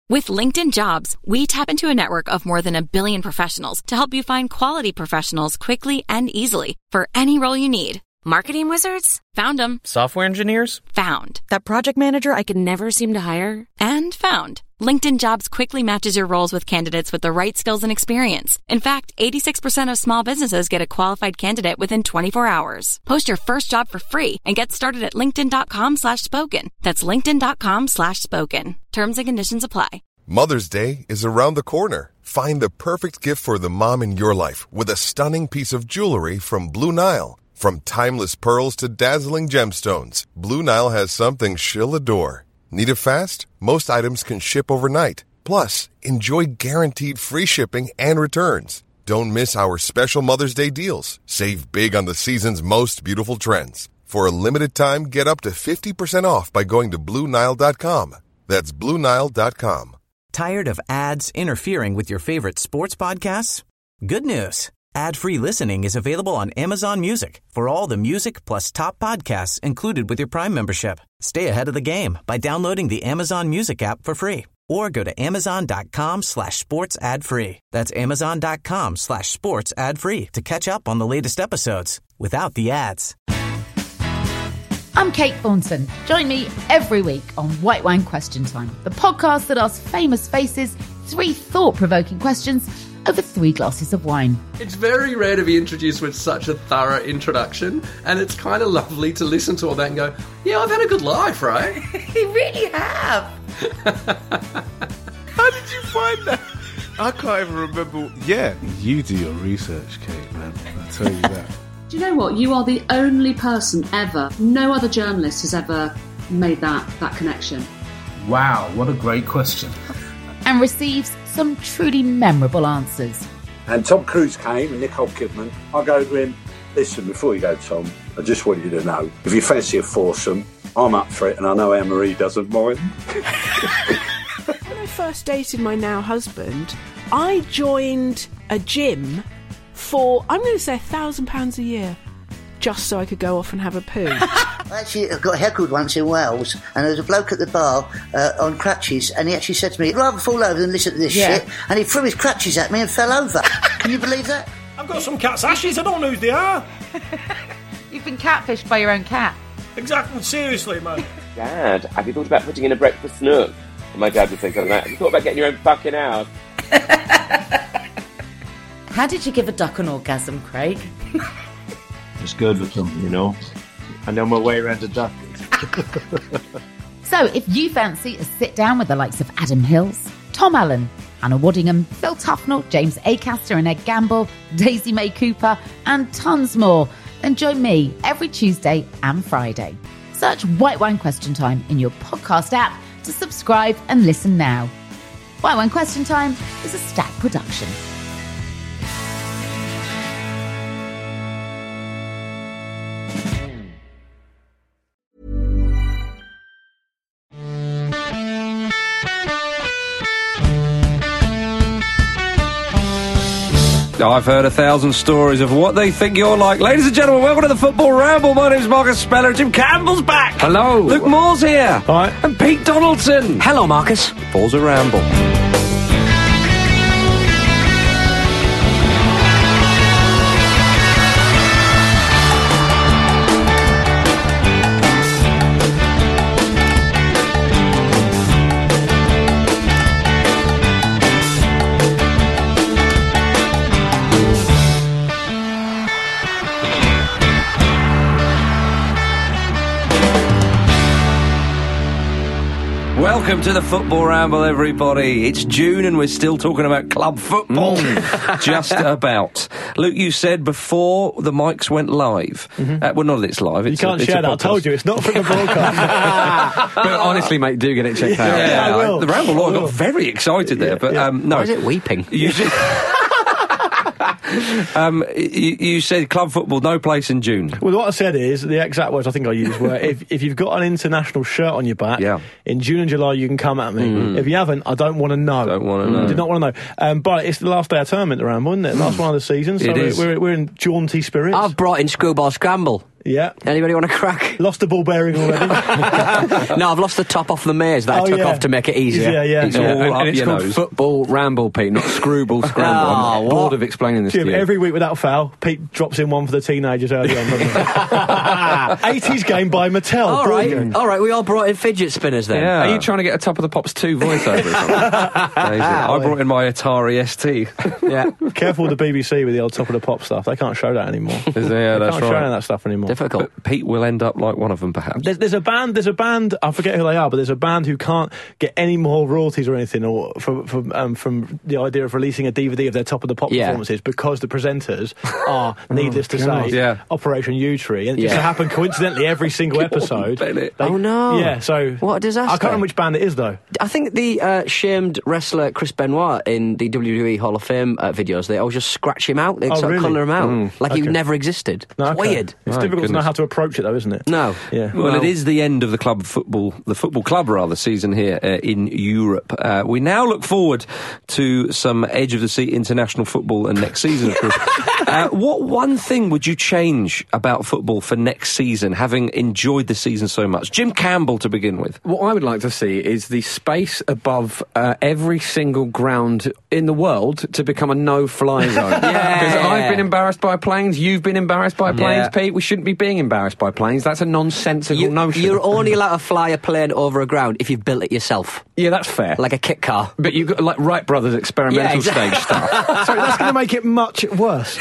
With LinkedIn Jobs, we tap into a network of more than 1 billion professionals to help you find quality professionals quickly and easily for any role you need. Marketing wizards? Found them. Software engineers? Found. That project manager I could never seem to hire? And found. LinkedIn Jobs quickly matches your roles with candidates with the right skills and experience. In fact, 86% of small businesses get a qualified candidate within 24 hours. Post your first job for free and get started at linkedin.com/spoken. That's linkedin.com/spoken. Terms and conditions apply. Mother's Day is around the corner. Find the perfect gift for the mom in your life with a stunning piece of jewelry from Blue Nile. From timeless pearls to dazzling gemstones, Blue Nile has something she'll adore. Need it fast? Most items can ship overnight. Plus, enjoy guaranteed free shipping and returns. Don't miss our special Mother's Day deals. Save big on the season's most beautiful trends. For a limited time, get up to 50% off by going to BlueNile.com. That's BlueNile.com. Tired of ads interfering with your favorite sports podcasts? Good news. Ad-free listening is available on Amazon Music for all the music plus top podcasts included with your Prime membership. Stay ahead of the game by downloading the Amazon Music app for free or go to amazon.com/sports ad free. That's amazon.com/sports ad free to catch up on the latest episodes without the ads. I'm Kate Thornton. Join me every week on White Wine Question Time, the podcast that asks famous faces 3 thought-provoking questions over 3 glasses of wine. It's very rare to be introduced with such a thorough introduction, and it's kind of lovely to listen to all that and go, yeah, I've had a good life, right? You really have. How did you find that? I can't even remember. Yeah, you do your research, Kate, man. I tell you that. Do you know what? You are the only person ever, no other journalist has ever made that connection. Wow, what a great question. And receives some truly memorable answers. And Tom Cruise came and Nicole Kidman. I go to him, listen, before you go, Tom, I just want you to know, if you fancy a foursome, I'm up for it, and I know Anne-Marie doesn't mind. When I first dated my now husband, I joined a gym for, I'm going to say £1,000 a year, just so I could go off and have a poo. Actually, I got heckled once in Wales, and there was a bloke at the bar on crutches, and he actually said to me, I'd rather fall over than listen to this shit, and he threw his crutches at me and fell over. Can you believe that? I've got some cat's ashes, I don't know who they are. You've been catfished by your own cat. Exactly, seriously, man. Dad, have you thought about putting in a breakfast nook? And my dad would say something like, have you thought about getting your own fucking house? How did you give a duck an orgasm, Craig? It's good with them, you know. I know my way around a duck. So if you fancy a sit-down with the likes of Adam Hills, Tom Allen, Anna Waddingham, Phil Tufnell, James Acaster and Ed Gamble, Daisy May Cooper, and tons more, then join me every Tuesday and Friday. Search White Wine Question Time in your podcast app to subscribe and listen now. White Wine Question Time is a Stack production. I've heard 1,000 stories of what they think you're like. Ladies and gentlemen, welcome to the Football Ramble. My name's Marcus Speller. Jim Campbell's back. Hello. Luke Moore's here. Hi. And Pete Donaldson. Hello, Marcus. Football's a Ramble. Welcome to the Football Ramble, everybody. It's June and we're still talking about club football. Just about. Luke, you said before the mics went live. Well, not that it's live. You can't share that. I told you, it's not from the broadcast. But honestly, mate, do get it checked out. Yeah, I will. The Ramble lawyer got very excited there, but no. Why is it weeping? You said club football, no place in June. Well, what I said is, the exact words I think I used were, if you've got an international shirt on your back, in June and July you can come at me. If you haven't, I don't want to know. Don't want to know. Do not want to know. But it's the last day of term at the Ramble, isn't it? Last one of the season, so it is. We're in jaunty spirits. I've brought in Screwball Scramble. Yeah. Anybody want to crack? Lost the ball bearing already. No, I've lost the top off the maze that I took off to make it easier. It's all up your nose. Football ramble, Pete, not screwball scramble. I'm bored of explaining this Jim, to you. every week without fail, Pete drops in one for the teenagers early on. 80s game by Mattel. All right, we all brought in fidget spinners then. Yeah. Are you trying to get a Top of the Pops 2 voiceover or something? I brought in my Atari ST. Yeah. Careful with the BBC with the old Top of the Pop stuff. They can't show that anymore. Yeah, they that's can't show any of that stuff anymore. Difficult. But Pete will end up like one of them, perhaps. There's a band, I forget who they are, but there's a band who can't get any more royalties or anything or from the idea of releasing a DVD of their Top of the Pop performances because the presenters are, needless to say, Operation U-Tree. And it used to happen coincidentally every single episode. Oh no. Yeah, so... What a disaster. I can't remember which band it is, though. I think the shamed wrestler Chris Benoit in the WWE Hall of Fame videos, they always just scratch him out. They sort of colour him out. Like he never existed. It's weird. It's difficult to know how to approach it, though, isn't it? No. Yeah. Well, it is the end of the football club season here in Europe. We now look forward to some edge of the seat international football and next season, of course. What one thing would you change about football for next season, having enjoyed the season so much? Jim Campbell to begin with. What I would like to see is the space above every single ground in the world to become a no-fly zone. Because I've been embarrassed by planes, you've been embarrassed by planes, Pete. We shouldn't be being embarrassed by planes. That's a nonsensical notion. You're only allowed to fly a plane over a ground if you've built it yourself. Yeah, that's fair. Like a kit car. But you've got like Wright Brothers experimental stage stuff. Sorry, that's going to make it much worse.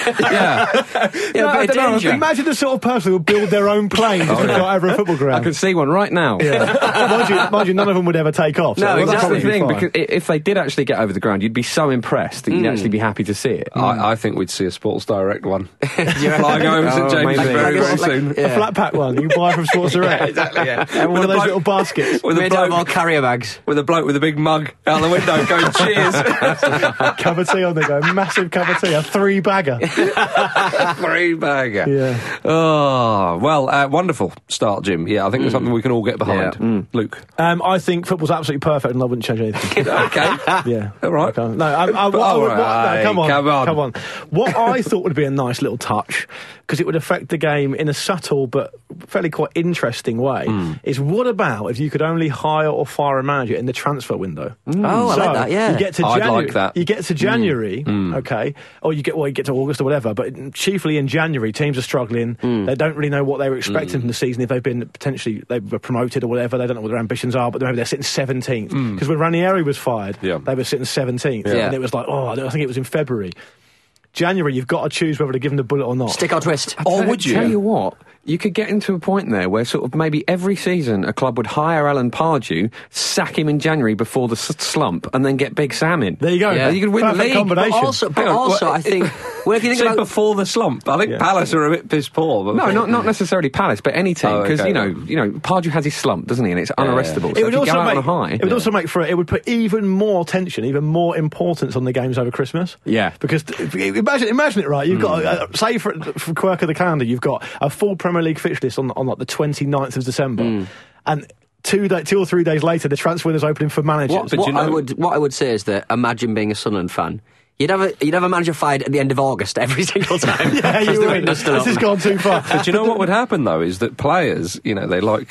Imagine the sort of person who will build their own plane to fly over a football ground. I can see one right now. Mind you, none of them would ever take off. No, that's the thing, because if they did actually get over the ground, you'd be so impressed that you'd actually be happy to see it. I think we'd see a Sports Direct one. Flying over St James's very, very soon. A flat pack one you buy from Sports Direct. Exactly, And one of those little baskets. Made out of all carrier bags. With a bloke with a big mug out the window going, cheers. Cup of tea on the go. Massive cup of tea. A 3-bagger. 3-bagger. Yeah. Oh, well, wonderful start, Jim. Yeah, I think it's something we can all get behind. Luke? I think football's absolutely perfect and I wouldn't change anything. Okay. Yeah. All right. No, come on. What I thought would be a nice little touch, because it would affect the game in a subtle but fairly quite interesting way, is what about if you could only hire or fire a manager in the transfer window? Oh, I like that, yeah. You get to I'd January, like that. You get to January, okay, or you get to August or whatever, but chiefly in January, teams are struggling. They don't really know what they were expecting from the season. If they were promoted or whatever, they don't know what their ambitions are, but maybe they're sitting 17th. Because when Ranieri was fired, they were sitting 17th. And it was like, I think it was in February. January, you've got to choose whether to give them the bullet or not. Stick or twist. Or would you? Tell you what, you could get into a point there where sort of maybe every season a club would hire Alan Pardew, sack him in January before the slump, and then get Big Sam in. There you go. Yeah. You could win the league. Combination. But also, I think... Well, if you think about before the slump, I think Palace are a bit piss poor. But no, not necessarily Palace, but any team, because you know, Pardew has his slump, doesn't he? And it's unarrestable. So it would also make on a high. It would also make for it would put even more tension, even more importance on the games over Christmas. Yeah, because imagine it, right? You've got say for quirk of the calendar, you've got a full Premier League fixture list on like the 29th of December, and 2 or 3 days later, the transfer window's opening for managers. What I would say is that imagine being a Sunderland fan. You'd have a manager fired at the end of August every single time. Yeah, you would. This has gone too far. But you know what would happen, though, is that players, they like...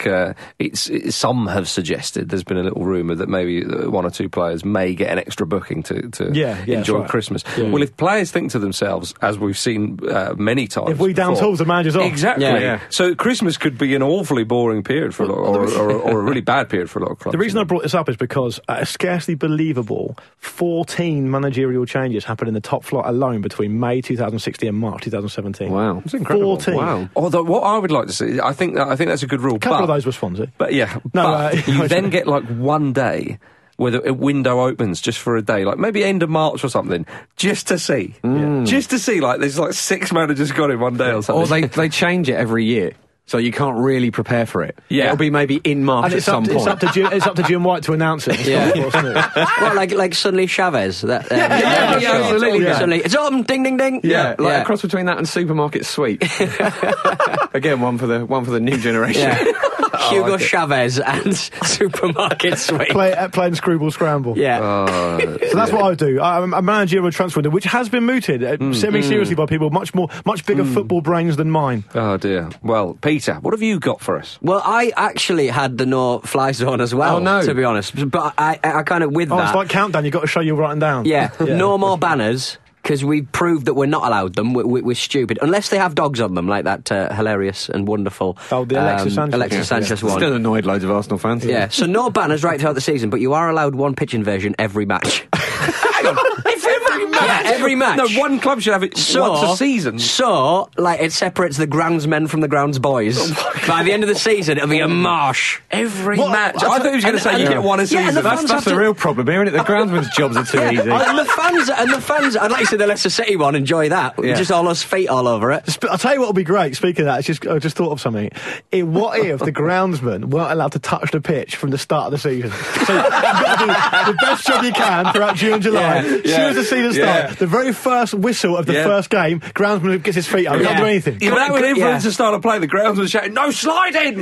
some have suggested, there's been a little rumour that maybe one or two players may get an extra booking to enjoy Christmas. Yeah. Well, if players think to themselves, as we've seen many times... If we down tools, the manager's off. Exactly. Yeah. So Christmas could be an awfully boring period for a lot, or a really bad period for a lot of clubs. The reason I brought this up is because a scarcely believable 14 managerial changes happened in the top flight alone between May 2016 and March 2017. Wow, that's incredible. 14. Wow. Although what I would like to see, I think that's a good rule. A couple of those were Swansea. But you then get like one day where a window opens just for a day, like maybe end of March or something, just to see. Just to see, like there's like 6 managers got in one day or something. Or they change it every year. So you can't really prepare for it. Yeah. It'll be maybe in March at some point. It's up to Jim White to announce it. Well, like suddenly Chavez. Absolutely. Yeah. Suddenly, it's on, ding, ding, ding. Yeah, a cross between that and Supermarket Sweep. Again, one for the new generation. Yeah. Hugo Chavez and Supermarket Sweep. Playing Screwball Scramble. Yeah. So that's what I do. I'm a managerial transfer window, which has been mooted semi-seriously by people much bigger football brains than mine. Oh dear. Well, Peter, what have you got for us? Well, I actually had the no-fly zone as well, to be honest. But I kind of with that... it's like Countdown, you've got to show you're writing down. Yeah, no more banners, because we proved that we're not allowed them. We're stupid. Unless they have dogs on them, like that hilarious and wonderful... Oh, the Alexis Sanchez one. Still annoyed loads of Arsenal fans. Yeah, so no banners right throughout the season, but you are allowed one pitch invasion every match. Yeah, every match. No, one club should have it once a season. So, like, it separates the groundsmen from the groundsboys. By the end of the season, it'll be a marsh. Every match. I thought he was going to say you get one a season. That's the real problem here, isn't it? The groundsmen's jobs are too easy. And the fans, I'd like to see the Leicester City one, enjoy that. Yeah. Just all those feet all over it. I'll tell you what would be great, speaking of that, I just thought of something. What if the groundsmen weren't allowed to touch the pitch from the start of the season? So you've got to do the best job you can throughout June and July. As soon as the season starts, the very first whistle of the first game, groundsman gets his feet up. He can't do anything. Yeah, but when influencers started playing, the groundsman shouting, "No sliding!"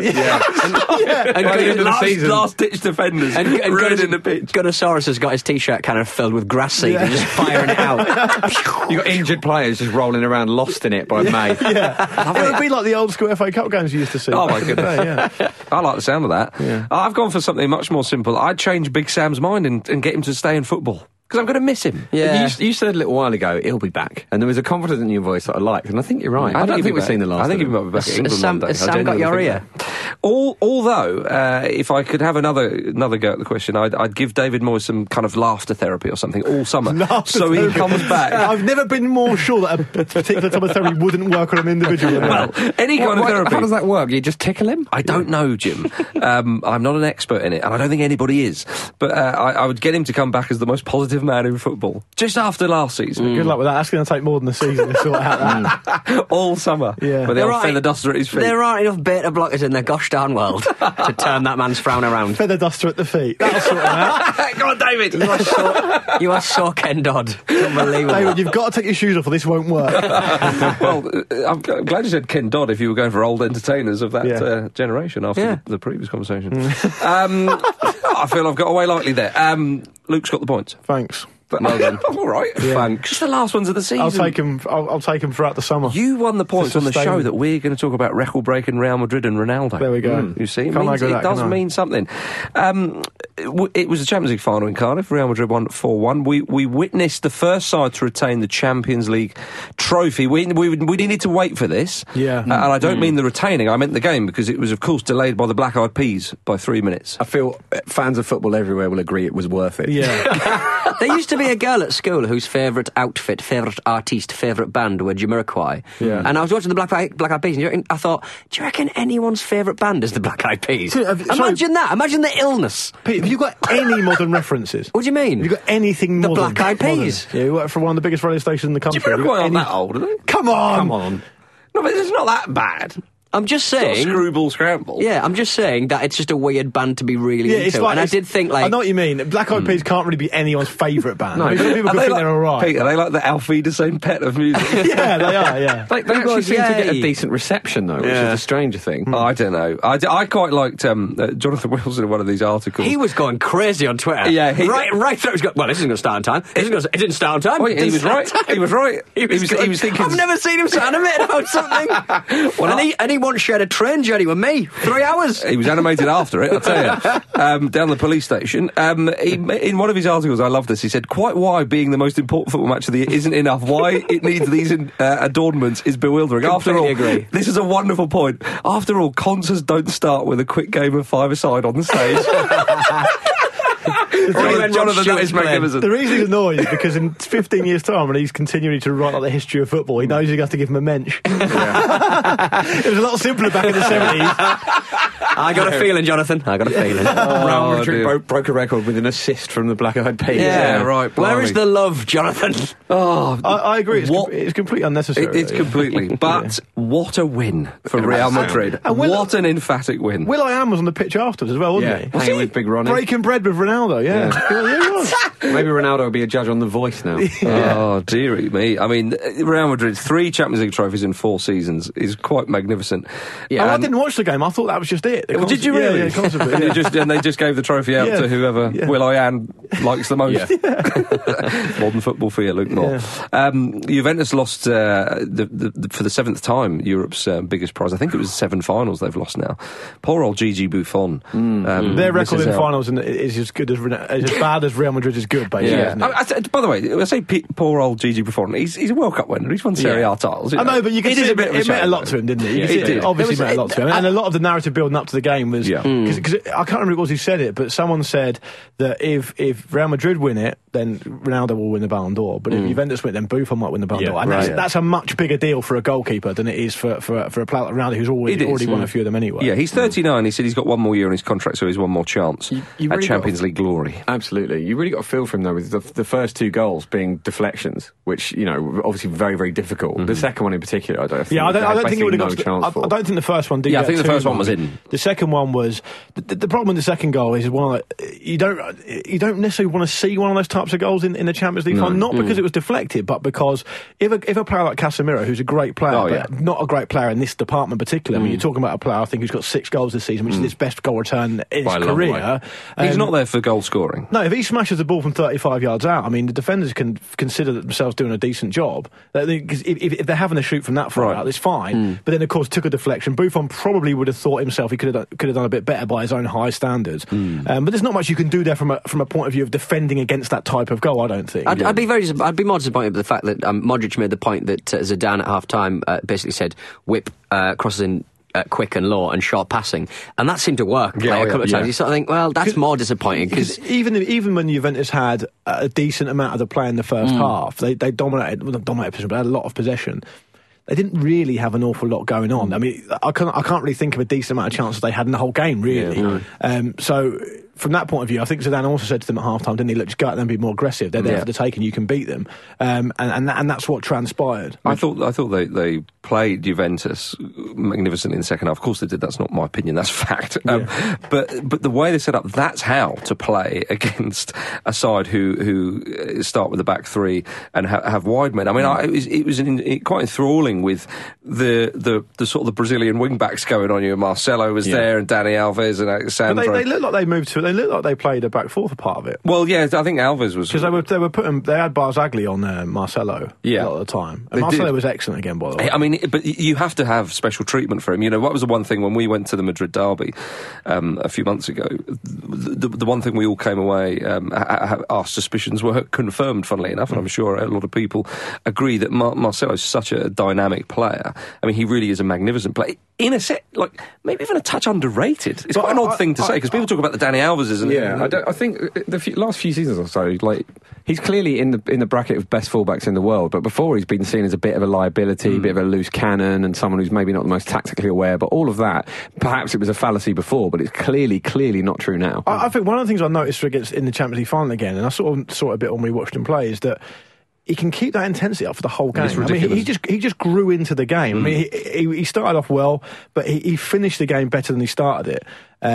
And last-ditch defenders ruining the pitch. Gunnosaurus has got his t-shirt kind of filled with grass seed and just firing it out. You got injured players just rolling around, lost in it by May. It would be like the old school FA Cup games you used to see. Oh my goodness! I like the sound of that. Yeah. I've gone for something much more simple. I'd change Big Sam's mind and get him to stay in football. Because I'm going to miss him. Yeah. You said a little while ago, he'll be back. And there was a confidence in your voice that I liked. And I think you're right. I don't think we've seen the last I think he of might be back at England one day. Has Sam got your ear? Although, if I could have another go at the question, I'd give David Moyes some kind of laughter therapy or something all summer. So he comes back. I've never been more sure that a particular type of therapy wouldn't work on an individual. Well, any kind of therapy. How does that work? You just tickle him? I don't know, Jim. I'm not an expert in it, and I don't think anybody is. But I would get him to come back as the most positive man in football. Just after last season. Good luck with that. That's going to take more than a season to sort out that. All summer. Yeah. With the old feather duster at his feet. There aren't enough beta blockers in the gosh darn world to turn that man's frown around. Feather duster at the feet. That'll sort him out. Go on, David. You are so Ken Dodd. Unbelievable. David, you've got to take your shoes off or this won't work. Well, I'm glad you said Ken Dodd if you were going for old entertainers of that generation after the previous conversation. I feel I've got away lightly there. Luke's got the points. Thanks. Well done. All right. Yeah. Thanks. It's the last ones of the season. I'll take him throughout the summer. You won the points on the show that we're going to talk about record-breaking Real Madrid and Ronaldo. There we go. You see, it does mean something. It was a Champions League final in Cardiff. Real Madrid won 4-1. We witnessed the first side to retain the Champions League trophy. We needed to wait for this. Yeah. And I don't mean the retaining. I meant the game because it was, of course, delayed by the Black Eyed Peas by 3 minutes. I feel fans of football everywhere will agree it was worth it. Yeah. There used to be a girl at school whose favourite outfit, favourite artiste, favourite band were Jamiroquai. Yeah. And I was watching the Black Eyed Peas and I thought, do you reckon anyone's favourite band is the Black Eyed Peas? Imagine that. Imagine the illness. Pete, have you got any modern references? What do you mean? Have you got anything modern? The Black Eyed Peas. Yeah, you work for one of the biggest radio stations in the country. Jamiroquai aren't that old, are they? Come on! Come on. No, but it's not that bad. I'm just saying... It's not Screwball Scramble. Yeah, I'm just saying that it's just a weird band to be really into. And I did think, like... I know what you mean. Black Eyed Peas can't really be anyone's favourite band. No, some people think they're alright. Pete, are they like the Auf Wiedersehen pet of music? Yeah, they are, yeah. They actually seem to get a decent reception, though, which is a stranger thing. I don't know. I quite liked Jonathan Wilson in one of these articles. He was going crazy on Twitter. Yeah. Right through. He was going, well, this isn't going to start on time. It didn't start on time. Oh, he was right. He was right. He was thinking... I've never seen him so animated about something. And he once shared a train journey with me. 3 hours. He was animated after it, I'll tell you. Down the police station. In one of his articles, I love this, he said, quite why being the most important football match of the year isn't enough, why it needs these adornments is bewildering. Completely agree. This is a wonderful point. After all, concerts don't start with a quick game of five-a-side on the stage. The reason he's annoyed is because in 15 years' time, when he's continuing to write like the history of football, he knows he's going to have to give him a mensch. It was a lot simpler back in the 70s. I got a feeling, Jonathan. I got a feeling. Real Madrid broke a record with an assist from the Black Eyed Peas. Yeah, right. Where is the love, Jonathan? Oh, I agree. It's completely unnecessary. It's completely. But what a win for Real Madrid. And what an emphatic win. Will.i.am was on the pitch afterwards as well, wasn't he? Hanging with Big Ronnie. Breaking bread with Ronaldo, yeah. Maybe Ronaldo will be a judge on The Voice now. Oh, dearie me. I mean, Real Madrid, 3 Champions League trophies in 4 seasons is quite magnificent. Yeah, I didn't watch the game. I thought that was just it. Well, did you really? Yeah, and they just gave the trophy out to whoever Will.i.am likes the most. Modern football for you, Luke Moore. Juventus lost for the 7th time Europe's biggest prize. I think it was 7 finals they've lost now. Poor old Gigi Buffon. Their record in finals is as good as bad as Real Madrid is good, basically. Yeah. By the way, I say poor old Gigi Buffon. He's a World Cup winner. He's won Serie A titles. I know, but you can see it meant a lot to him, didn't it? It obviously meant a lot to him. And a lot of the narrative building up to the game was because I can't remember who it was who said it, but someone said that if Real Madrid win it, then Ronaldo will win the Ballon d'Or. But if Juventus win it, then Buffon might win the Ballon d'Or. And that's a much bigger deal for a goalkeeper than it is for a player like Ronaldo, who's already won a few of them anyway. Yeah, he's 39. He said he's got 1 more year in his contract, so he's 1 more chance at Champions League glory. Absolutely. You really got to feel for him, though, with the first 2 goals being deflections, which, obviously very, very difficult. The second one in particular, I don't think it would have got chance for. I don't think the first one did. Yeah, I think the first one was in. The second one was the problem with the second goal is you don't necessarily want to see one of those types of goals in the Champions League final, not because it was deflected, but because if a player like Casemiro, who's a great player, but not a great player in this department particularly, I mean, you're talking about a player I think who's got 6 goals this season, which is his best goal return in his career. He's not there for goal scoring. No, if he smashes the ball from 35 yards out, I mean, the defenders can consider themselves doing a decent job. Because if they're having to shoot from that far out, it's fine. But then, of course, took a deflection. Buffon probably would have thought himself he could have done a bit better by his own high standards. But there's not much you can do there from a point of view of defending against that type of goal, I don't think. I'd be more disappointed with the fact that Modric made the point that Zidane at half-time basically said, whip crosses in quick and low and short passing, and that seemed to work a couple of times. You sort of think, well, that's more disappointing because even when Juventus had a decent amount of the play in the first half, they dominated possession, but had a lot of possession. They didn't really have an awful lot going on. I mean, I can't really think of a decent amount of chances they had in the whole game, really. So from that point of view, I think Zidane also said to them at half-time, didn't he, look, just go out there and be more aggressive. They're there for the taking, you can beat them. And that's what transpired. I thought they played Juventus magnificently in the second half. Of course they did, that's not my opinion, that's fact. But the way they set up, that's how to play against a side who start with the back 3 and have wide men. I mean, it was quite enthralling with the sort of the Brazilian wing-backs going on. Marcelo was there and Dani Alves and Alexandro. But they looked like they moved to. They looked like they played a back 4 for part of it. Well, yeah, I think Alves was because they had Barzagli on Marcelo a lot of the time. And Marcelo was excellent again, by the way. I mean, but you have to have special treatment for him. What was the one thing when we went to the Madrid derby a few months ago? The one thing we all came away, our suspicions were confirmed, funnily enough, and I'm sure a lot of people agree that Marcelo is such a dynamic player. I mean, he really is a magnificent player. In a set, like maybe even a touch underrated. It's quite an odd thing to say because people talk about the Dani Alves, I think the last few seasons or so, like he's clearly in the bracket of best fullbacks in the world. But before, he's been seen as a bit of a liability, a bit of a loose cannon, and someone who's maybe not the most tactically aware. But all of that, perhaps it was a fallacy before, but it's clearly not true now. I think one of the things I noticed in the Champions League final again, and I saw it a bit when we watched him play, is that he can keep that intensity up for the whole game. I mean, he just grew into the game. I mean, he started off well, but he finished the game better than he started it.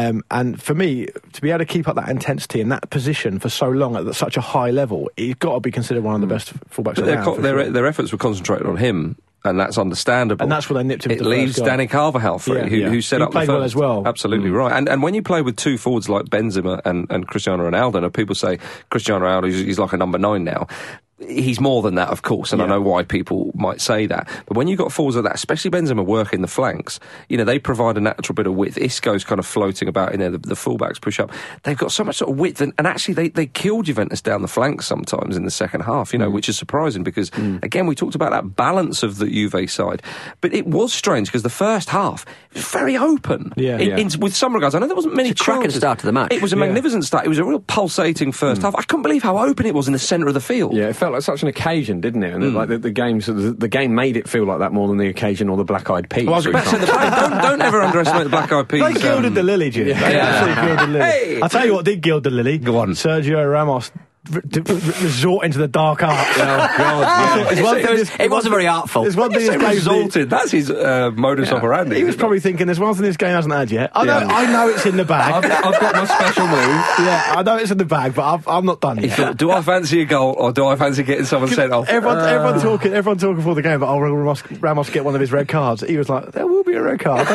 And for me, to be able to keep up that intensity in that position for so long at such a high level, he's got to be considered one of the best fullbacks around. Their efforts were concentrated on him. And that's understandable. And that's where they nipped him. It leaves Dani Carvajal free, who set up the first. Well as well. Absolutely right. And when you play with 2 forwards like Benzema and Cristiano Ronaldo, and people say Cristiano Ronaldo he's like a number 9 now. He's more than that, of course, and I know why people might say that. But when you've got forwards like that, especially Benzema working the flanks, they provide a natural bit of width. Isco's kind of floating about in there, the fullbacks push up. They've got so much sort of width, and actually they killed Juventus down the flanks sometimes in the second half, which is surprising because, again, we talked about that balance of the Juve side. But it was strange because the first half was very open. With some regards, I know there wasn't many chances. It's a cracking start to the match. It was a magnificent start. It was a real pulsating first half. I couldn't believe how open it was in the centre of the field. Yeah, it felt like such an occasion, didn't it? And like the game made it feel like that more than the occasion or the Black-Eyed Peas. Well, I was about to say, don't ever underestimate the Black-Eyed Peas. They gilded the lily, Jim. They absolutely gilded the lily. I'll tell you what did gild the lily. Go on. Sergio Ramos resorting to the dark arts. Oh God! It wasn't very artful. There's one thing resorted. That's his modus operandi. He was probably thinking, "There's one thing this game hasn't had yet. I know it's in the bag. I've got my special move. Yeah, I know it's in the bag, but I'm not done yet." Thought, do I fancy a goal or do I fancy getting someone sent off? Everyone talking before the game, but Ramos get one of his red cards. He was like, "There will be a red card."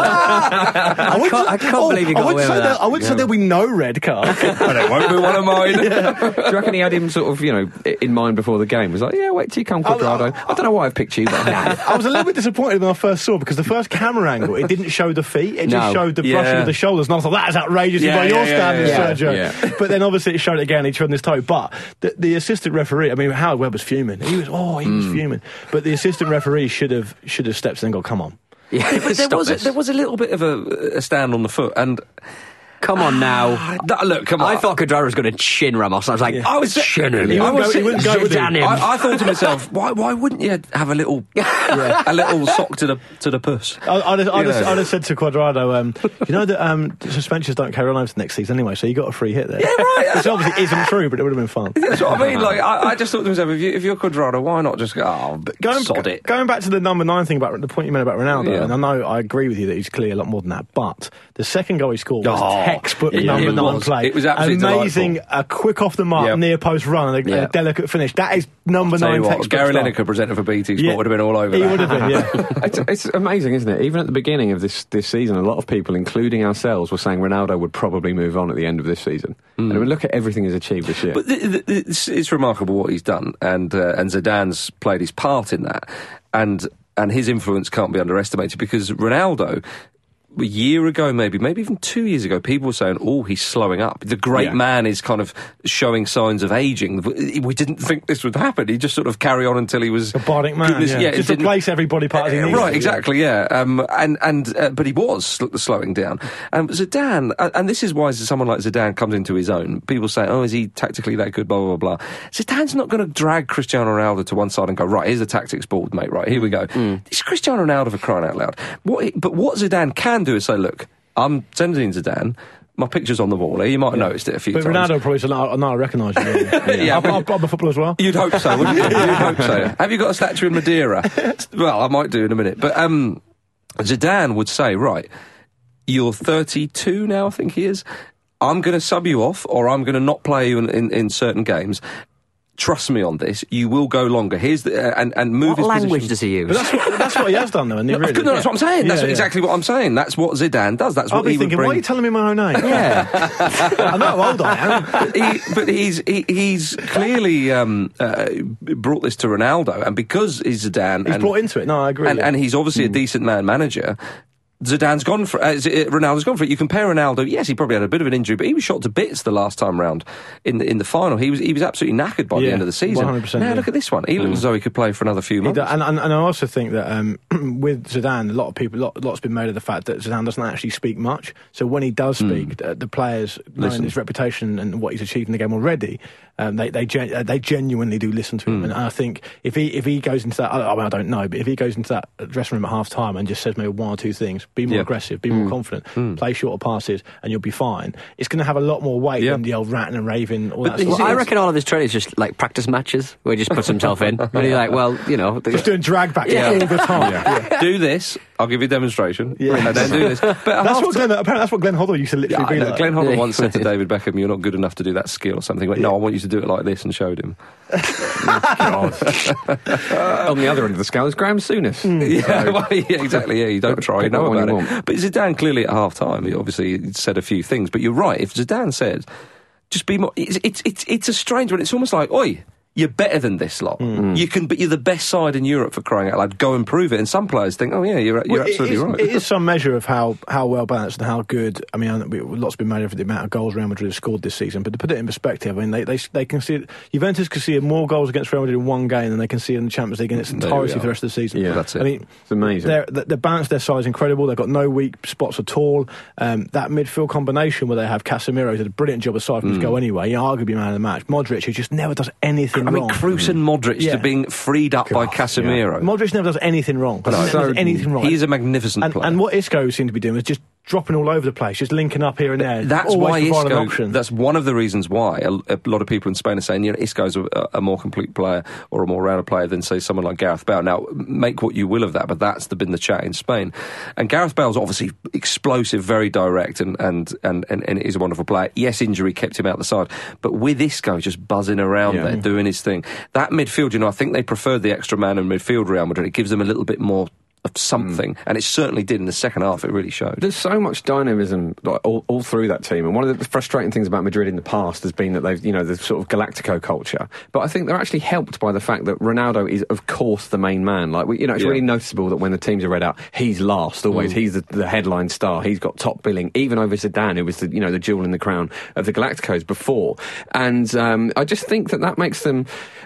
I can't believe you got away with that. I wouldn't say there'll be no red card. And it won't be one of mine. Do you reckon he had him sort of, in mind before the game? He was like, yeah, wait till you come, Cuadrado. I don't know why I've picked you, but I was a little bit disappointed when I first saw, because the first camera angle, it didn't show the feet, it just showed the brushing of the shoulders, and I was like, that is outrageous by your standards, Sergio. Yeah. But then obviously it showed it again, he turned his toe. But the assistant referee, I mean, Howard Webb was fuming. He was fuming. But the assistant referee should have stepped in and gone, come on. Yeah, but there was a little bit of a stand on the foot, and come on now. Look, come on. I thought Cuadrado was going to shin Ramos. I was like, I was shinning him. He wouldn't go with him. I thought to myself, why wouldn't you have a little sock to the puss? I'd have said to Cuadrado, you know that suspensions don't carry on over to next season anyway, so you got a free hit there. Yeah, right. Which obviously isn't true, but it would have been fun. That's what I mean. Like, I just thought to myself, if you're Cuadrado, why not just go, sod it? Going back to the number 9 thing, about the point you made about Ronaldo, and I know I agree with you that he's clearly a lot more than that, but the second goal he scored was textbook number 9 play. It was absolutely amazing, delightful. A quick off the mark, near post run, and a delicate finish. That is number 9 textbook. Gary Lineker, presenter for BT Sport, would have been all over that. He would have been, yeah. It's amazing, isn't it? Even at the beginning of this season, a lot of people, including ourselves, were saying Ronaldo would probably move on at the end of this season. And I mean, look at everything he's achieved this year. But it's remarkable what he's done, and Zidane's played his part in that, and his influence can't be underestimated, because Ronaldo, a year ago, maybe even 2 years ago, people were saying, he's slowing up. The great man is kind of showing signs of ageing. We didn't think this would happen. He just sort of carry on until he was a bionic man. Just replace every body part as he needs. Right, exactly, but he was slowing down. Zidane, and this is why someone like Zidane comes into his own. People say, is he tactically that good, blah, blah, blah. Zidane's not going to drag Cristiano Ronaldo to one side and go, right, here's the tactics board, mate, right, here we go. It's Cristiano Ronaldo, for crying out loud. But what Zidane can do is say, look, I'm Zinedine Zidane, my picture's on the wall here, you might have noticed it a few times. But Ronaldo probably said, no, I recognise you. I'm a footballer as well. You'd hope so, wouldn't you? You'd hope so. Have you got a statue in Madeira? Well, I might do in a minute. But Zidane would say, right, you're 32 now, I think he is. I'm going to sub you off, or I'm going to not play you in certain games. Trust me on this. You will go longer. Here's the and move. What language does he use? That's what he has done, though. That's what I'm saying. That's exactly what I'm saying. That's what Zidane does. That's what he would bring. Why are you telling me my own name? Yeah, I know how old I am. But he's clearly brought this to Ronaldo, and because he's Zidane, he's brought into it. No, I agree. And he's obviously a decent manager. Zidane's gone for Ronaldo's gone for it. You compare Ronaldo, yes, he probably had a bit of an injury, but he was shot to bits the last time round in the final. He was absolutely knackered by the end of the season. 100%, now look at this one. He looks as though he could play for another few months. And I also think that with Zidane, lots been made of the fact that Zidane doesn't actually speak much. So when he does speak, the players, knowing his reputation and what he's achieved in the game already, they genuinely do listen to him. And I think if he goes into that, I don't know, but if he goes into that dressing room at half time and just says maybe one or two things, be more aggressive, be more confident, play shorter passes, and you'll be fine. It's going to have a lot more weight than the old ranting and raving. I reckon all of his training is just like practice matches where he just puts himself in. And he's like, just doing drag back all the time. Do this. I'll give you a demonstration. And then do this. But apparently that's what Glenn Hoddle used to literally be like. Glenn Hoddle once said to David Beckham, "You're not good enough to do that skill," or something. He went, "No, I want you to do it like this," and showed him. On the other end of the scale is Graham Souness. Exactly. Yeah, you don't try, you know about it. But Zidane clearly at half time, he obviously said a few things. But you're right. If Zidane said, "Just be more," it's a strange one. It's almost like, "Oi, you're better than this lot. But you're the best side in Europe, for crying out loud. Go and prove it." And some players think, you're absolutely right. It is some measure of how well balanced and how good. I mean, lots been made of the amount of goals Real Madrid have scored this season. But to put it in perspective, I mean, they can see Juventus can see more goals against Real Madrid in one game than they can see in the Champions League in its entirety for the rest of the season. Yeah, that's it. I mean, it's amazing. They balance their size incredible. They've got no weak spots at all. That midfield combination where they have Casemiro, who did a brilliant job aside from his goal anyway. Arguably man of the match. Modric, who just never does anything wrong. I mean, Kroos and Modric to being freed up by Casemiro. Modric never does anything wrong. Anything wrong. He's a magnificent player. And what Isco seemed to be doing was just dropping all over the place, just linking up here and there. That's Always why provide an Isco. option. That's one of the reasons why a lot of people in Spain are saying, Isco's a more complete player or a more rounded player than, say, someone like Gareth Bale. Now, make what you will of that, but that's been the chat in Spain. And Gareth Bale's obviously explosive, very direct, and is a wonderful player. Yes, injury kept him out the side, but with Isco just buzzing around there, doing his thing, that midfield, I think they preferred the extra man in midfield, Real Madrid. It gives them a little bit more of something, and it certainly did in the second half. It really showed. There's so much dynamism all through that team, and one of the frustrating things about Madrid in the past has been that they've, the sort of Galactico culture. But I think they're actually helped by the fact that Ronaldo is, of course, the main man. Like, it's really noticeable that when the teams are read out, he's last always. He's the headline star. He's got top billing, even over Zidane, who was the the jewel in the crown of the Galacticos before. And I just think that makes them.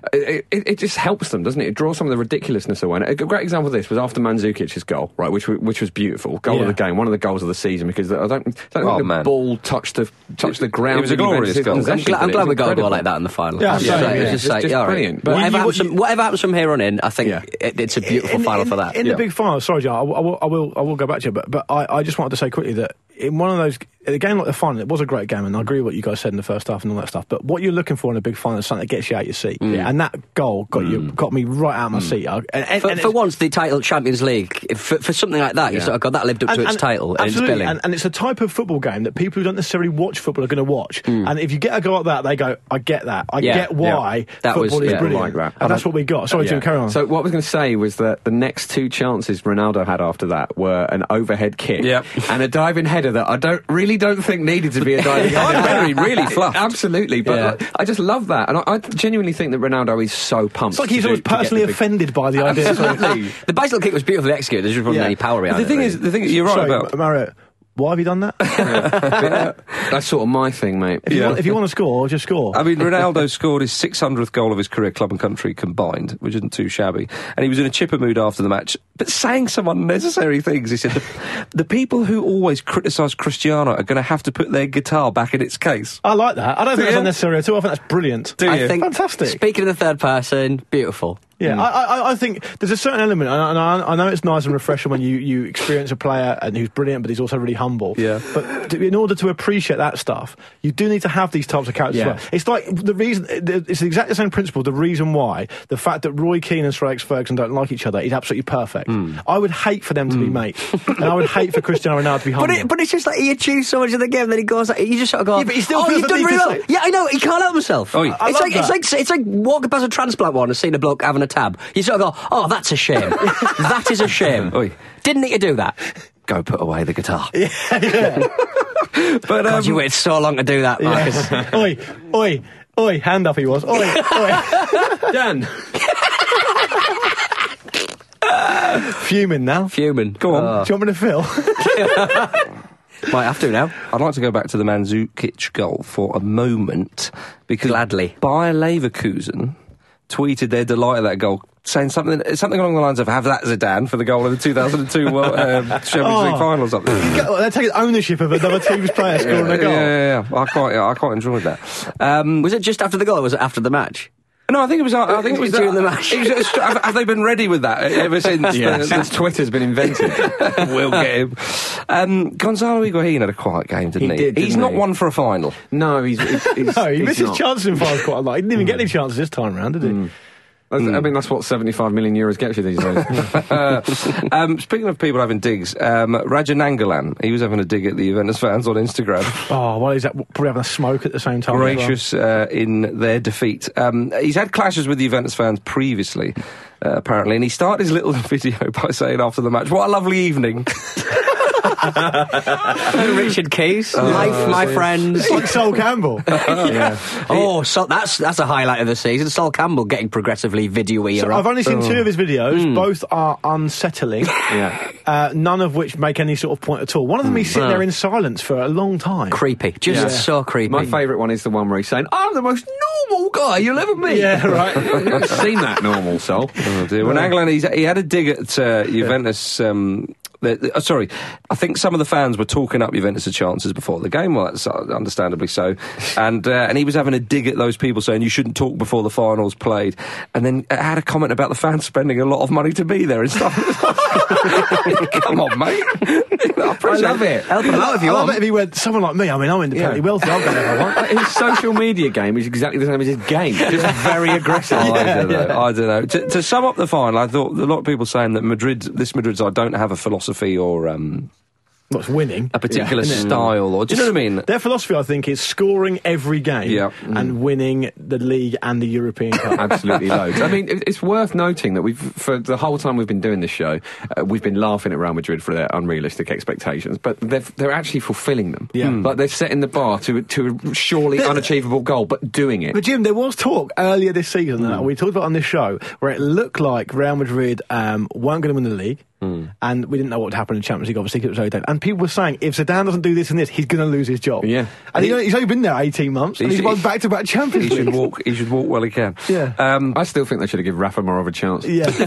It just helps them, doesn't it? It draws some of the ridiculousness away. And a great example of this was after Mandzukic's goal, right, which was beautiful. Goal of the game, one of the goals of the season, because I don't think the ball touched the ground. It was a glorious goal. I'm glad we got a goal like that in the final. Yeah, it's just brilliant. But whatever happens from here on in, I think it's a beautiful final for that. In the big final, sorry, Joe, I will go back to you, but I just wanted to say quickly that in one of those, a game like the final, it was a great game, and I agree with what you guys said in the first half and all that stuff, but what you're looking for in a big final is something that gets you out of your seat. And that goal got me right out of my seat. For once, the title Champions League, for something like that, you sort of got that lived up to its title. Absolutely, and it's and it's a type of football game that people who don't necessarily watch football are going to watch. And if you get a goal like that, they go, I get that. I get why football is brilliant. Like that. And that's what we got. Sorry, Jim, carry on. So what I was going to say was that the next two chances Ronaldo had after that were an overhead kick and a diving header that I don't think needed to be a diving header. He really fluffed. Absolutely, but I just love that, and I genuinely think that Ronaldo is so pumped. It's like he's always personally offended by the idea. Absolutely. The bicycle kick was beautifully executed. There's just wasn't any power behind it. The thing is, you're right about Mario. Why have you done that? That's sort of my thing, mate. If you want to score, just score. I mean, Ronaldo scored his 600th goal of his career, club and country combined, which isn't too shabby. And he was in a chipper mood after the match, but saying some unnecessary things. He said, the people who always criticise Cristiano are going to have to put their guitar back in its case. I like that. I don't think that's unnecessary at all. I think that's brilliant. I think, fantastic. Speaking in the third person, beautiful. Yeah, I think there's a certain element, and I know it's nice and refreshing when you experience a player and who's brilliant, but he's also really humble. Yeah. But in order to appreciate that stuff, you do need to have these types of characters as well. It's like the reason, it's exactly the same principle, the reason why, the fact that Roy Keane and Sir Alex Ferguson don't like each other is absolutely perfect. I would hate for them to be mates, and I would hate for Cristiano Ronaldo to be humble. But it's just like he achieves so much of the game, then he goes, you just sort of go, yeah, but he still you've done really well. Yeah, I know, he can't help himself. It's like walking past a transplant ward and seeing a bloke having a tab. You sort of go, oh, that's a shame. That is a shame. Oi. Didn't need to do that. Go put away the guitar. Yeah. But God, you waited so long to do that, Marcus. Oi, hand up he was. Oi. Dan. Fuming now. Go on. Do you want me to fill? Might have to now. I'd like to go back to the Mandzukic goal for a moment, because Gladly. Bayer Leverkusen tweeted their delight at that goal, saying something along the lines of, have that Zidane for the goal in the 2002 Champions League final or something. They're taking ownership of another team's player scoring a goal. Yeah. I quite enjoyed that. Was it just after the goal or was it after the match? No, I think it was during the match. Have they been ready with that ever since? Since Twitter's been invented. We'll get him. Gonzalo Higuain had a quiet game, didn't he? He's not one for a final. No, he misses chances in finals quite a lot. He didn't even get any chances this time round, did he? I mean, that's what 75 million euros gets you these days. Speaking of people having digs, Raja Nangalan, he was having a dig at the Juventus fans on Instagram. Oh, well, he's probably having a smoke at the same time. Gracious in their defeat. He's had clashes with the Juventus fans previously, apparently, and he started his little video by saying after the match, "What a lovely evening." Richard Keys, life, my friends. It's like Sol Campbell. Oh, so that's a highlight of the season. Sol Campbell getting progressively video-y. So I've only seen two of his videos. Both are unsettling. None of which make any sort of point at all. One of them he's sitting there in silence for a long time. Creepy. Just so creepy. My favourite one is the one where he's saying, I'm the most normal guy you'll ever meet. Yeah, right. I've seen that normal, Sol. Oh dear. Well, Nangalan, he had a dig at Juventus Sorry, I think some of the fans were talking up Juventus' chances before the game, well, that's understandably so, and he was having a dig at those people saying you shouldn't talk before the final's played, and then had a comment about the fans spending a lot of money to be there and stuff. Come on, mate. I love it. Help him out if you want. I love it if he went, someone like me, I mean, I'm independently wealthy, I'll go wherever I want. His social media game is exactly the same as his game, just very aggressive. I don't know. To sum up the final, I thought a lot of people saying that this Madrid side don't have a philosophy or what's winning? A particular style, or do you know what I mean? Their philosophy, I think, is scoring every game and winning the league and the European Cup. Absolutely loads. I mean, it's worth noting that for the whole time we've been doing this show, we've been laughing at Real Madrid for their unrealistic expectations, but they're actually fulfilling them. Yeah. Like they're setting the bar to a surely unachievable goal, but doing it. But Jim, there was talk earlier this season that we talked about on this show where it looked like Real Madrid weren't going to win the league. And we didn't know what would happen in the Champions League, obviously, because it was early days. And people were saying, if Zidane doesn't do this and this, he's going to lose his job. Yeah. And he's only been there 18 months, and he's won back-to-back Champions League. He should walk while he can. Yeah. I still think they should have given Rafa more of a chance. Yeah. The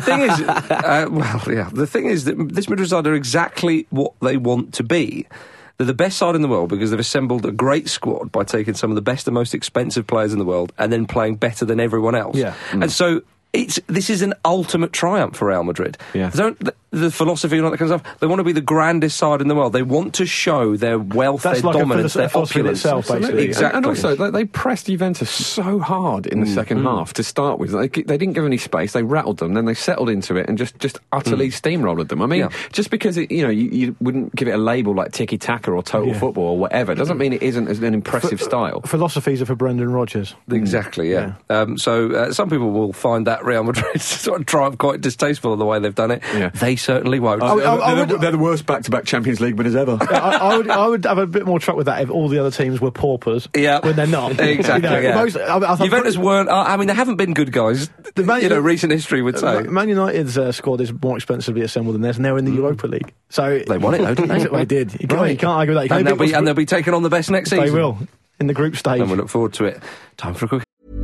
thing is that this Madrid side are exactly what they want to be. They're the best side in the world because they've assembled a great squad by taking some of the best and most expensive players in the world and then playing better than everyone else. Yeah. And so this is an ultimate triumph for Real Madrid. Yeah. The philosophy and all that kind of stuff, they want to be the grandest side in the world. They want to show their wealth, their dominance, their opulence. Itself, basically. Exactly. And also, they pressed Juventus so hard in the second half to start with. They didn't give any space. They rattled them. Then they settled into it and just utterly steamrolled them. I mean, just because you wouldn't give it a label like tiki-taka or total football or whatever, doesn't mean it isn't an impressive style. Philosophies are for Brendan Rodgers. Exactly, yeah. So some people will find that Real Madrid sort of triumph quite distasteful of the way they've done it. Yeah. They certainly won't. They're the worst back-to-back Champions League winners ever. I would have a bit more truck with that if all the other teams were paupers. Yeah. When they're not. Exactly. Juventus weren't. I mean, they haven't been good guys. Recent history would say. Man United's squad is more expensively assembled than theirs, and they're in the Europa League. So they won it, though, didn't they? They did. You can't argue with that. And they'll be taking on the best next season. They will in the group stage. And we look forward to it. Time for a quick.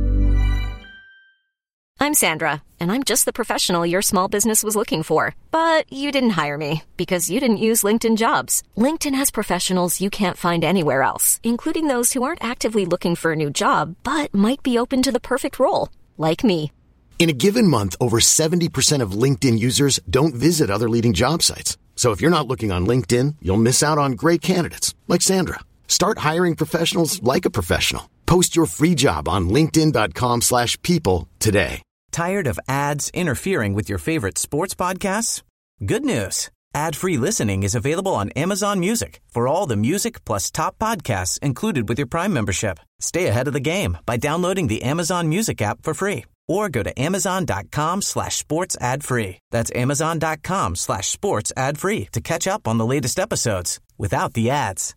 I'm Sandra, and I'm just the professional your small business was looking for. But you didn't hire me because you didn't use LinkedIn Jobs. LinkedIn has professionals you can't find anywhere else, including those who aren't actively looking for a new job, but might be open to the perfect role, like me. In a given month, over 70% of LinkedIn users don't visit other leading job sites. So if you're not looking on LinkedIn, you'll miss out on great candidates, like Sandra. Start hiring professionals like a professional. Post your free job on linkedin.com/people today. Tired of ads interfering with your favorite sports podcasts? Good news. Ad-free listening is available on Amazon Music for all the music plus top podcasts included with your Prime membership. Stay ahead of the game by downloading the Amazon Music app for free or go to amazon.com/sports ad free. That's amazon.com/sports ad free to catch up on the latest episodes without the ads.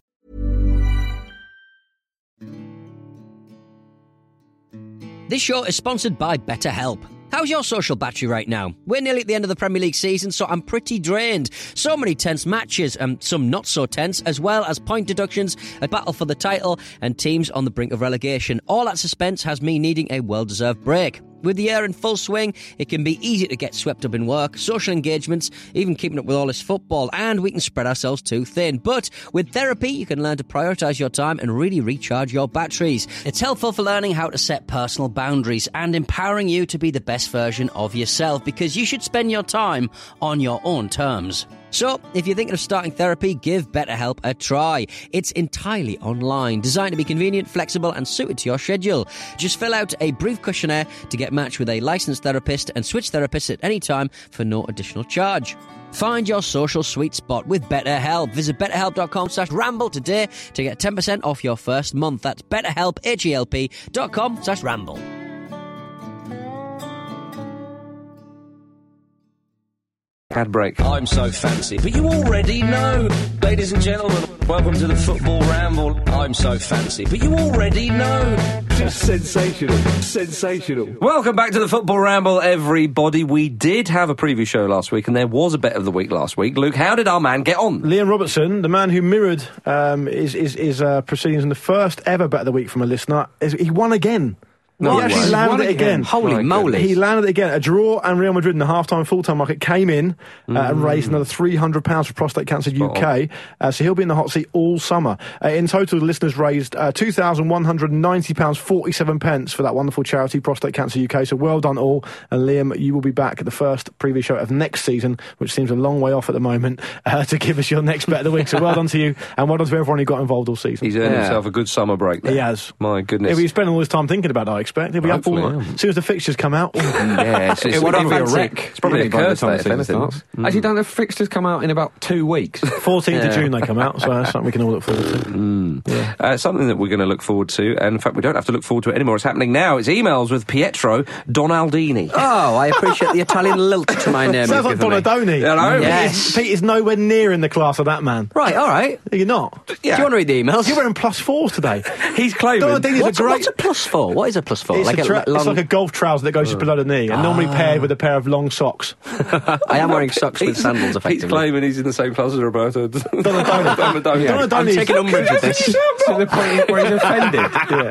This show is sponsored by BetterHelp. How's your social battery right now? We're nearly at the end of the Premier League season, so I'm pretty drained. So many tense matches, and some not so tense, as well as point deductions, a battle for the title, and teams on the brink of relegation. All that suspense has me needing a well-deserved break. With the year in full swing, it can be easy to get swept up in work, social engagements, even keeping up with all this football, and we can spread ourselves too thin. But with therapy, you can learn to prioritise your time and really recharge your batteries. It's helpful for learning how to set personal boundaries and empowering you to be the best version of yourself, because you should spend your time on your own terms. So, if you're thinking of starting therapy, give BetterHelp a try. It's entirely online, designed to be convenient, flexible, and suited to your schedule. Just fill out a brief questionnaire to get matched with a licensed therapist and switch therapists at any time for no additional charge. Find your social sweet spot with BetterHelp. Visit betterhelp.com/ramble today to get 10% off your first month. That's betterhelp, HELP.com/ramble. Ad break. I'm so fancy, but you already know. Ladies and gentlemen, welcome to the Football Ramble. I'm so fancy, but you already know. Just sensational. Sensational. Welcome back to the Football Ramble, everybody. We did have a preview show last week, and there was a bet of the week last week. Luke, how did our man get on? Liam Robertson, the man who mirrored his proceedings in the first ever bet of the week from a listener, he won again. He actually landed it again. Holy moly. He landed it again. A draw and Real Madrid in the half-time, full-time market came in and raised another £300 for Prostate Cancer UK. So he'll be in the hot seat all summer. In total, the listeners raised £2,190.47 for that wonderful charity, Prostate Cancer UK. So well done all. And Liam, you will be back at the first preview show of next season, which seems a long way off at the moment, to give us your next bet of the week. So well done to you, and well done to everyone who got involved all season. He's earned himself a good summer break there. He has. My goodness. He'll be spending all his time thinking about it, I expect. He'll be up all night. As soon as the fixtures come out. It's probably a wreck. It's probably a curse, if anything. starts. Actually, don't the fixtures come out in about 2 weeks? 14th of June they come out, so that's something we can all look forward to. Something that we're going to look forward to, and in fact we don't have to look forward to it anymore. It's happening now. It's emails with Pietro Donaldini. Oh, I appreciate the Italian lilt to my name. Sounds like Donadoni. Yes. Pete is nowhere near in the class of that man. Right, all right. You're not. Yeah. Do you want to read the emails? You're wearing +4s today. He's claiming. Donadini's What's a +4? What is a +4? It's, it's like a golf trouser that goes just below the knee, and normally paired with a pair of long socks. I am wearing socks with sandals, effectively. Pete's claiming he's in the same class as Roberto Donadoni. I'm taking umbrage with this. To the point where he's offended.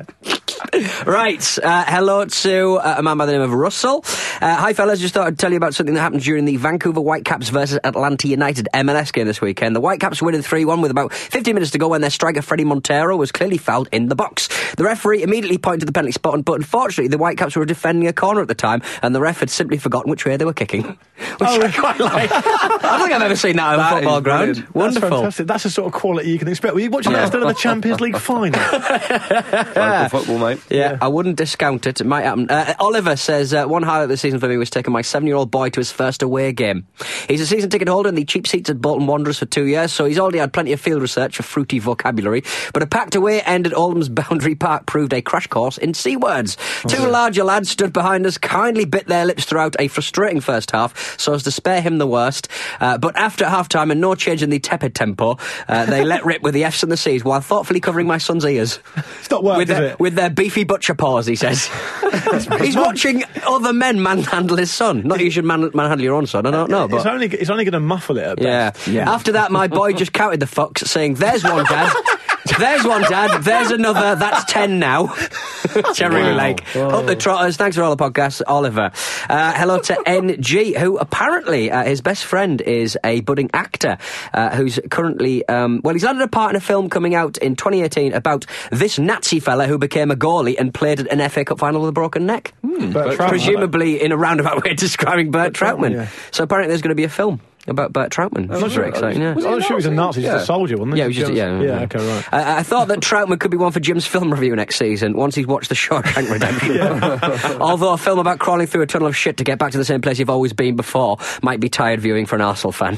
Right, hello to a man by the name of Russell. Hi fellas, just thought I'd tell you about something that happened during the Vancouver Whitecaps versus Atlanta United MLS game this weekend. The Whitecaps winning 3-1 with about 15 minutes to go when their striker Freddie Montero was clearly fouled in the box. The referee immediately pointed to the penalty spot, but unfortunately the Whitecaps were defending a corner at the time and the ref had simply forgotten which way they were kicking. Which I quite like. I don't think I've ever seen that on a football ground. That's Wonderful. fantastic. That's the sort of quality you can expect. Were you watching that instead of the Champions League final? Local football, mate. Yeah, I wouldn't discount it. It might happen. Oliver says, one highlight of the season for me was taking my 7-year-old boy to his first away game. He's a season ticket holder in the cheap seats at Bolton Wanderers for 2 years, so he's already had plenty of field research for fruity vocabulary. But a packed away end at Oldham's Boundary Park proved a crash course in C words. Two larger lads stood behind us, kindly bit their lips throughout a frustrating first half, so as to spare him the worst. But after half-time and no change in the tepid tempo, they let rip with the F's and the C's while thoughtfully covering my son's ears. It's not worked, is it? With their beefy butcher paws, he says. He's watching other men manhandle his son. Not that you should manhandle your own son, I don't know. But it's only going to muffle it at best. Yeah. After that, my boy just counted the fucks, saying, "There's one, Dad. There's one, Dad. There's another. That's 10 now." Which I really like. Up the Trotters. Thanks for all the podcasts, Oliver. Hello to NG, who apparently his best friend is a budding actor who's currently, he's landed a part in a film coming out in 2018 about this Nazi fella who became a goalie and played at an FA Cup final with a broken neck. Presumably in a roundabout way of describing Bert Troutman. Yeah. So apparently there's going to be a film about Bert Troutman. I'm not sure. Exciting, yeah. I'm not sure he was a Nazi, just a soldier, wasn't he? Yeah, he was just, yeah, okay, right. I thought that Troutman could be one for Jim's film review next season, once he's watched The Shawshank Redemption. Although a film about crawling through a tunnel of shit to get back to the same place you've always been before might be tired viewing for an Arsenal fan.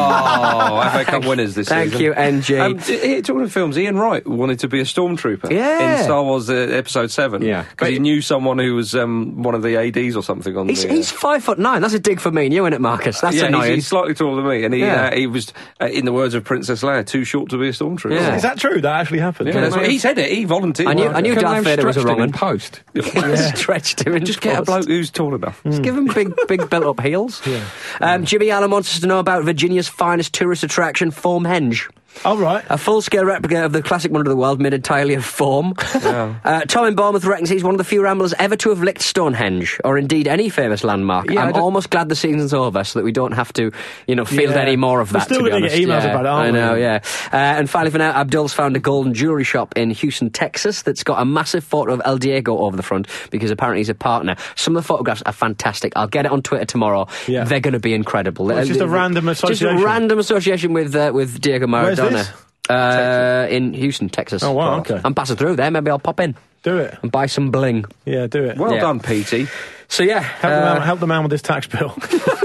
FA Cup winners this season. Thank you, NG. Talking of films, Ian Wright wanted to be a stormtrooper in Star Wars Episode 7. Yeah. Because he knew someone who was one of the ADs or something on He's 5'9". That's a dig for me and you, isn't it, Marcus? That's annoying. He's slightly taller than me, and he was, in the words of Princess Leia, too short to be a stormtrooper. Yeah. Is that true? That actually happened? Yeah, that's what he said it. He volunteered. I knew Darth Vader was a wrong one. Post. Stretched him in Just get a bloke who's tall enough. Just give him big built-up heels. Jimmy Allen wants us to know about Virginia's finest tourist attraction, Foamhenge. Oh, right. A full-scale replica of the classic wonder of the world made entirely of foam. Tom in Bournemouth reckons he's one of the few ramblers ever to have licked Stonehenge, or indeed any famous landmark. Yeah, I'm almost glad the season's over so that we don't have to, field any more of that, We're still going to get emails about it, aren't we? I know, yeah. And finally for now, Abdul's found a golden jewellery shop in Houston, Texas that's got a massive photo of El Diego over the front because apparently he's a partner. Some of the photographs are fantastic. I'll get it on Twitter tomorrow. Yeah. They're going to be incredible. Well, it's just a random association. Just a random association with Diego Maradona. Where's this? In Houston, Texas. Oh, wow, okay. I'm passing through there. Maybe I'll pop in. Do it. And buy some bling. Yeah, do it. Well done, Petey. So, yeah. Help the man with his tax bill.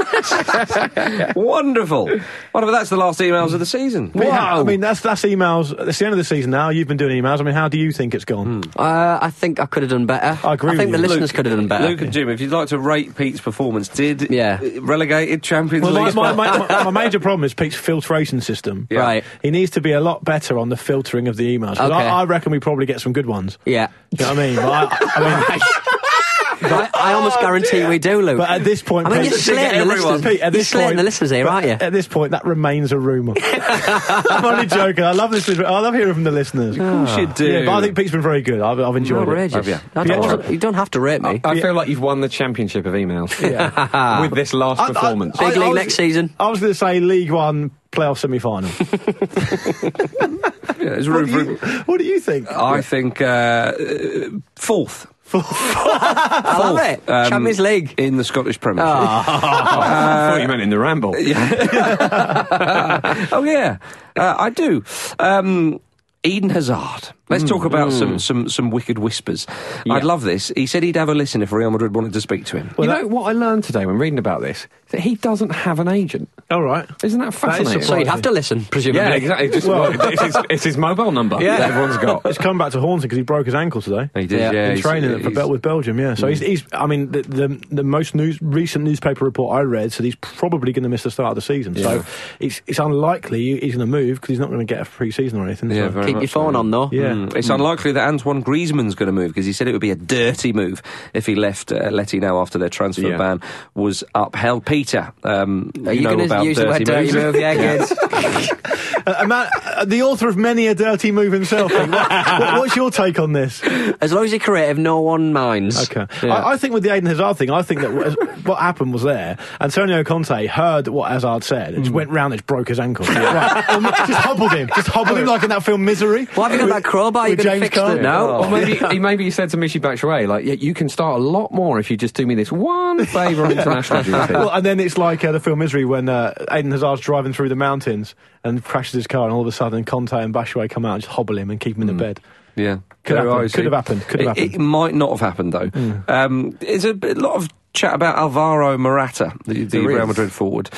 Wonderful. Whatever, that's the last emails of the season. Wow. I mean, that's emails. It's the end of the season now. You've been doing emails. I mean, how do you think it's gone? I think I could have done better. I agree. I think the Luke, listeners could have done better. Luke and Jim, if you'd like to rate Pete's performance, relegated Champions League? My major problem is Pete's filtration system. Yeah. Right. He needs to be a lot better on the filtering of the emails. Okay. I reckon we probably get some good ones. Yeah. You know what I mean? I mean I almost guarantee we do, Luke. But at this point, I mean, you're slating the listeners. Pete, You're slating the listeners here, aren't you? At this point, that remains a rumour. I'm only joking. I love this. I love hearing from the listeners. Of course you do. Yeah, but I think Pete's been very good. I've enjoyed it. You don't have to rate me. I feel like you've won the championship of emails with this last performance. Big league next season. I was going to say League One playoff semi-final. What do you think? I think fourth. I love it. Champions League. In the Scottish Premiership. I thought you meant in the Ramble. Oh, yeah. I do. Eden Hazard. Let's talk about some wicked whispers. Yeah. I'd love this. He said he'd have a listen if Real Madrid wanted to speak to him. Well, you know what I learned today when reading about this? That he doesn't have an agent. All right. Isn't that fascinating? So you'd have to listen, presumably. Yeah, exactly. It's his mobile number that everyone's got. It's come back to haunt him because he broke his ankle today. He did, yeah. In training with Belgium, yeah. So he's I mean, the most recent newspaper report I read said he's probably going to miss the start of the season. Yeah. So it's unlikely he's going to move because he's not going to get a pre-season or anything. Yeah, so. Keep your phone on, though. Yeah. It's unlikely that Antoine Griezmann's going to move because he said it would be a dirty move if he left Letino after their transfer ban was upheld. Peter, are you going to use the word dirty move? Yeah, good. The author of many a dirty move himself. What's your take on this? As long as you're creative, no one minds. Okay. Yeah. I think with the Eden Hazard thing, I think that what happened was there. Antonio Conte heard what Hazard said and just went round and just broke his ankle. Right. Just hobbled him like in that film Misery. Why have you got that crowbar? You're going to fix it? No. Or maybe he said to Michy Batshuayi, like, yeah, you can start a lot more if you just do me this one favour on international duty. Well, and then it's like the film Misery when Eden Hazard's driving through the mountains and crashes his car, and all of a sudden Conte and Batshuayi come out and just hobble him and keep him in the bed. Yeah. Could have happened. It might not have happened, though. There's a lot of chat about Alvaro Morata, the Real Madrid forward.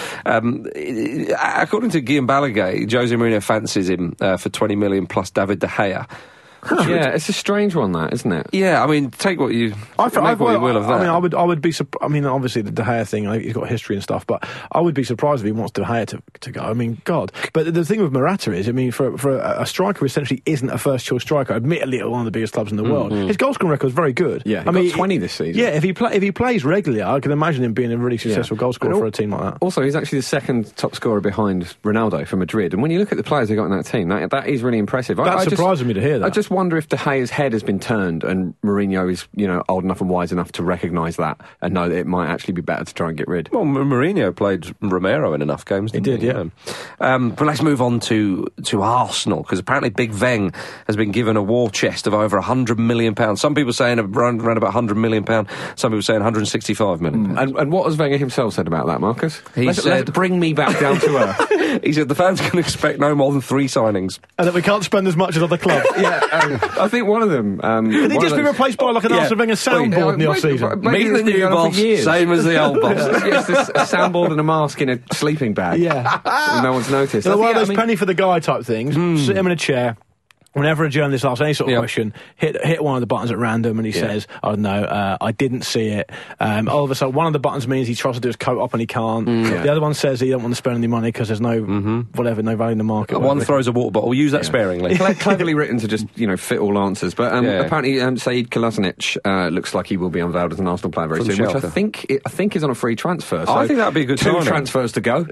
According to Guillaume Balaguer, Jose Mourinho fancies him for 20 million plus David De Gea. Yeah, it's a strange one, that, isn't it? Yeah, I mean, take what you will of that. I mean, I would be. I mean, obviously the De Gea thing, he's got history and stuff, but I would be surprised if he wants De Gea to go. I mean, God. But the thing with Morata is, I mean, for a striker who essentially isn't a first choice striker, admittedly at one of the biggest clubs in the world, his goal scoring record is very good. Yeah, he got 20 this season. Yeah, if he plays regularly, I can imagine him being a really successful goal scorer for a team like that. Also, he's actually the second top scorer behind Ronaldo for Madrid, and when you look at the players they got in that team, that is really impressive. That surprises me to hear that. I just wonder if De Gea's head has been turned and Mourinho is, old enough and wise enough to recognise that and know that it might actually be better to try and get rid. Well, Mourinho played Romero in enough games, didn't he? Did, yeah. But let's move on to Arsenal, because apparently Big Veng has been given a war chest of over £100 million. Some people saying around about £100 million, some people saying £165 million. And what has Wenger himself said about that, Marcus? Let's bring me back down to earth. He said the fans can expect no more than 3 signings. And that we can't spend as much as other clubs. I think one of them... Could he just be replaced by like an Arsene Wenger soundboard in the off-season? Meet the new boss, same as the old boss. Yes, a soundboard and a mask in a sleeping bag. Yeah. No one's noticed. One of those penny for the guy type things. Sit him in a chair. Whenever a journalist asks any sort of question, hit one of the buttons at random and he says, oh no, I didn't see it. All of a sudden, one of the buttons means he tries to do his coat up and he can't. The other one says he don't want to spend any money because there's no value in the market. One throws a water bottle. Use that sparingly. Cleverly written to just, fit all answers. But apparently Said Kolasinac looks like he will be unveiled as an Arsenal player very soon, which I think is on a free transfer. So I think that'd be a good 2 transfers to go.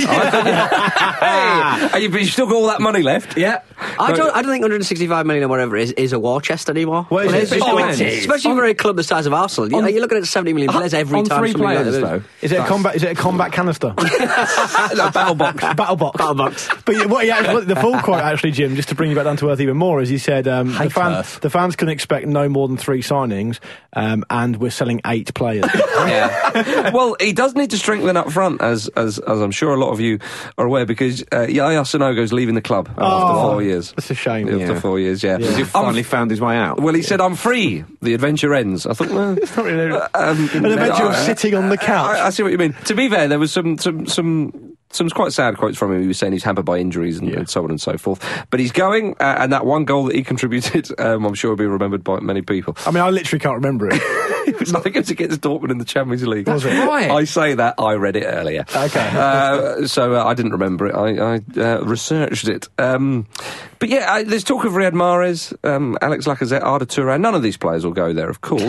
Hey, you've still got all that money left? Yeah. I don't think 165 million or whatever is a war chest anymore. What is it? Especially for a club the size of Arsenal. You're looking at 70 million players every time. 3 players, though. Is it a combat canister? No, battle box. Battle box. But the full quote, actually, Jim, just to bring you back down to earth even more, is he said the fans can expect no more than 3 signings, and we're selling 8 players. Well, he does need to strengthen up front, as I'm sure a lot of you are aware, because Yaya Sanogo's leaving the club after 4 years. That's a shame. After 4 years, Has he finally found his way out? Well, he said, I'm free. The adventure ends. I thought, well... It's not really an adventure of sitting on the couch. I see what you mean. To be fair, there was some some quite sad quotes from him. He was saying he's hampered by injuries and so on and so forth. But he's going, and that one goal that he contributed, I'm sure will be remembered by many people. I mean, I literally can't remember it. It was like against Dortmund in the Champions League. Was it? Right. I say that, I read it earlier. Okay. So I didn't remember it. I researched it. But yeah, there's talk of Riyad Mahrez, Alex Lacazette, Arda Turan. None of these players will go there, of course.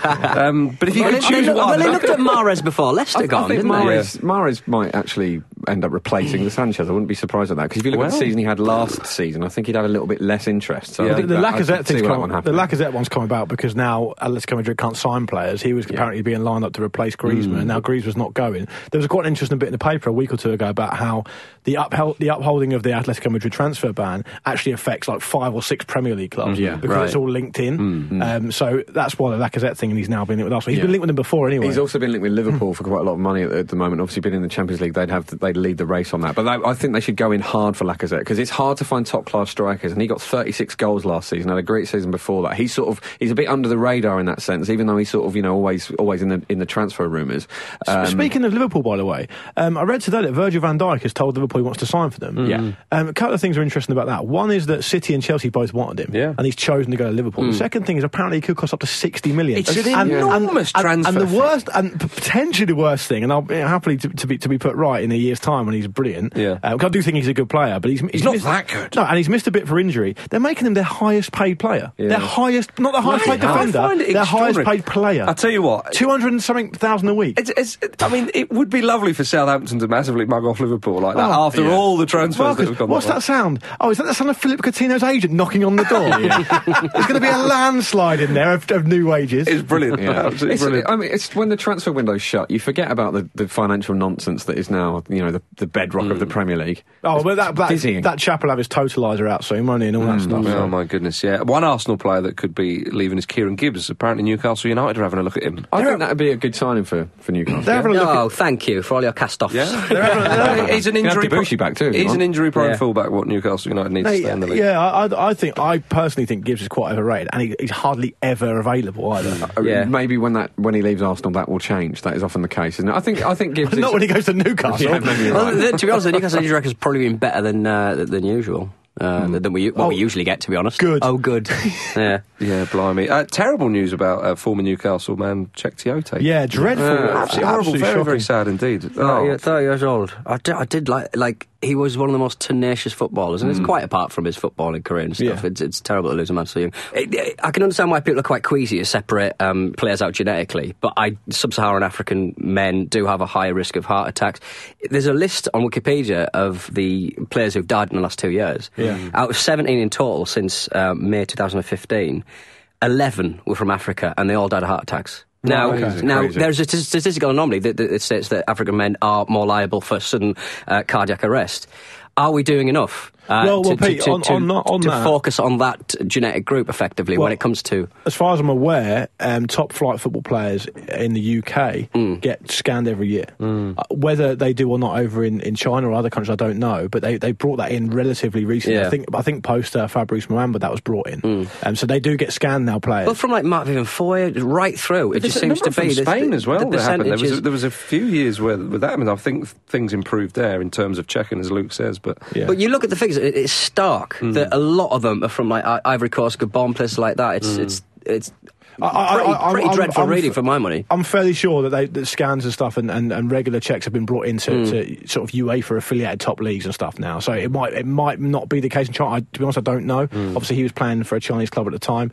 But if you could choose one... Well, they looked at Mahrez before Leicester gone, didn't they? Mahrez might actually end up replacing the Sanchez. I wouldn't be surprised at that, because if you look at the season he had last season, I think he'd have a little bit less interest. So I think the Lacazette one's come about because now Atletico Madrid can't sign players. He was apparently being lined up to replace Griezmann, and now Griezmann's not going. There was quite an interesting bit in the paper a week or two ago about how the upholding of the Atletico Madrid transfer ban actually affects like 5 or 6 Premier League clubs because it's all linked in. So that's why the Lacazette thing, and he's now been linked with us. He's been linked with them before anyway. He's also been linked with Liverpool for quite a lot of money at the moment. Obviously, been in the Champions League, they'd lead the race on that. But I think they should go in hard for Lacazette, because it's hard to find top class strikers, and he got 36 goals last season. Had a great season before that. He's a bit under the radar in that sense, even though he's sort of always in the transfer rumours. Speaking of Liverpool, by the way, I read today that Virgil van Dijk has told Liverpool he wants to sign for them. A couple of things are interesting about that. One is that City and Chelsea both wanted him, and he's chosen to go to Liverpool. The second thing is apparently he could cost up to 60 million. It's an enormous transfer. And the worst, and potentially the worst thing, and I'll be happily to be put right in a year's time when he's brilliant. I do think he's a good player, but he's not that good. No, and he's missed a bit for injury. They're making him their highest paid player. Their highest, not the highest paid defender. Their highest paid player. I'll tell you what, 200 and something thousand a week. I mean, it would be lovely for Southampton to massively mug off Liverpool like that after all the transfers that have gone. What's that sound? Oh, is that the sound of Philip Coutinho's agent knocking on the door? There's going to be a landslide in there of new wages. It's brilliant. Absolutely brilliant. I mean, it's when the transfer window's shut, you forget about the financial nonsense that is now, the bedrock of the Premier League. Oh, but that chap will have his totaliser out soon, won't he, and all that stuff. Oh, my goodness, yeah. One Arsenal player that could be leaving is Kieran Gibbs. Apparently Newcastle United are having a look at him. I think that would be a good signing for Newcastle. Thank you for all your cast-offs. He's an injury back too. He's an injury-prone fullback, what Newcastle United needs to stay in the league. Yeah, I personally think Gibbs is quite overrated, and he's hardly ever available either. Maybe when he leaves Arsenal, that will change. That is often the case, isn't it? I think Gibbs not when he goes to Newcastle. To be honest, the Newcastle injury record's probably been better than usual. Than we usually get, to be honest. Good. Oh, good. Yeah. Yeah, blimey. Terrible news about former Newcastle man Cheick Tiote. Yeah, dreadful. Absolutely horrible. Very, very sad indeed. 30 years old. I did like he was one of the most tenacious footballers, and it's quite apart from his footballing career and stuff. Yeah. It's terrible to lose a man so young. I can understand why people are quite queasy to separate players out genetically, but sub-Saharan African men do have a higher risk of heart attacks. There's a list on Wikipedia of the players who've died in the last 2 years. Yeah. Out of 17 in total since May 2015, 11 were from Africa, and they all died of heart attacks. Now, there's a statistical anomaly that states that African men are more liable for sudden cardiac arrest. Are we doing enough Pete, to focus on that genetic group effectively when it comes to... As far as I'm aware, top flight football players in the UK get scanned every year. Whether they do or not over in China or other countries, I don't know, but they brought that in relatively recently. Yeah. I think post Fabrice Muamba that was brought in. So they do get scanned now, players. Well, from like Mark Vivian Foy right through, it just seems to be... Spain as well, that happened. There was a few years where that happened. I think things improved there in terms of checking, as Luke says, but you look at the figures, it's stark that a lot of them are from like Ivory Coast, Gabon, places like that. It's pretty dreadful reading for my money. I'm fairly sure that scans and stuff and regular checks have been brought into sort of UEFA affiliated top leagues and stuff now. So it might not be the case in China. To be honest, I don't know. Obviously, he was playing for a Chinese club at the time.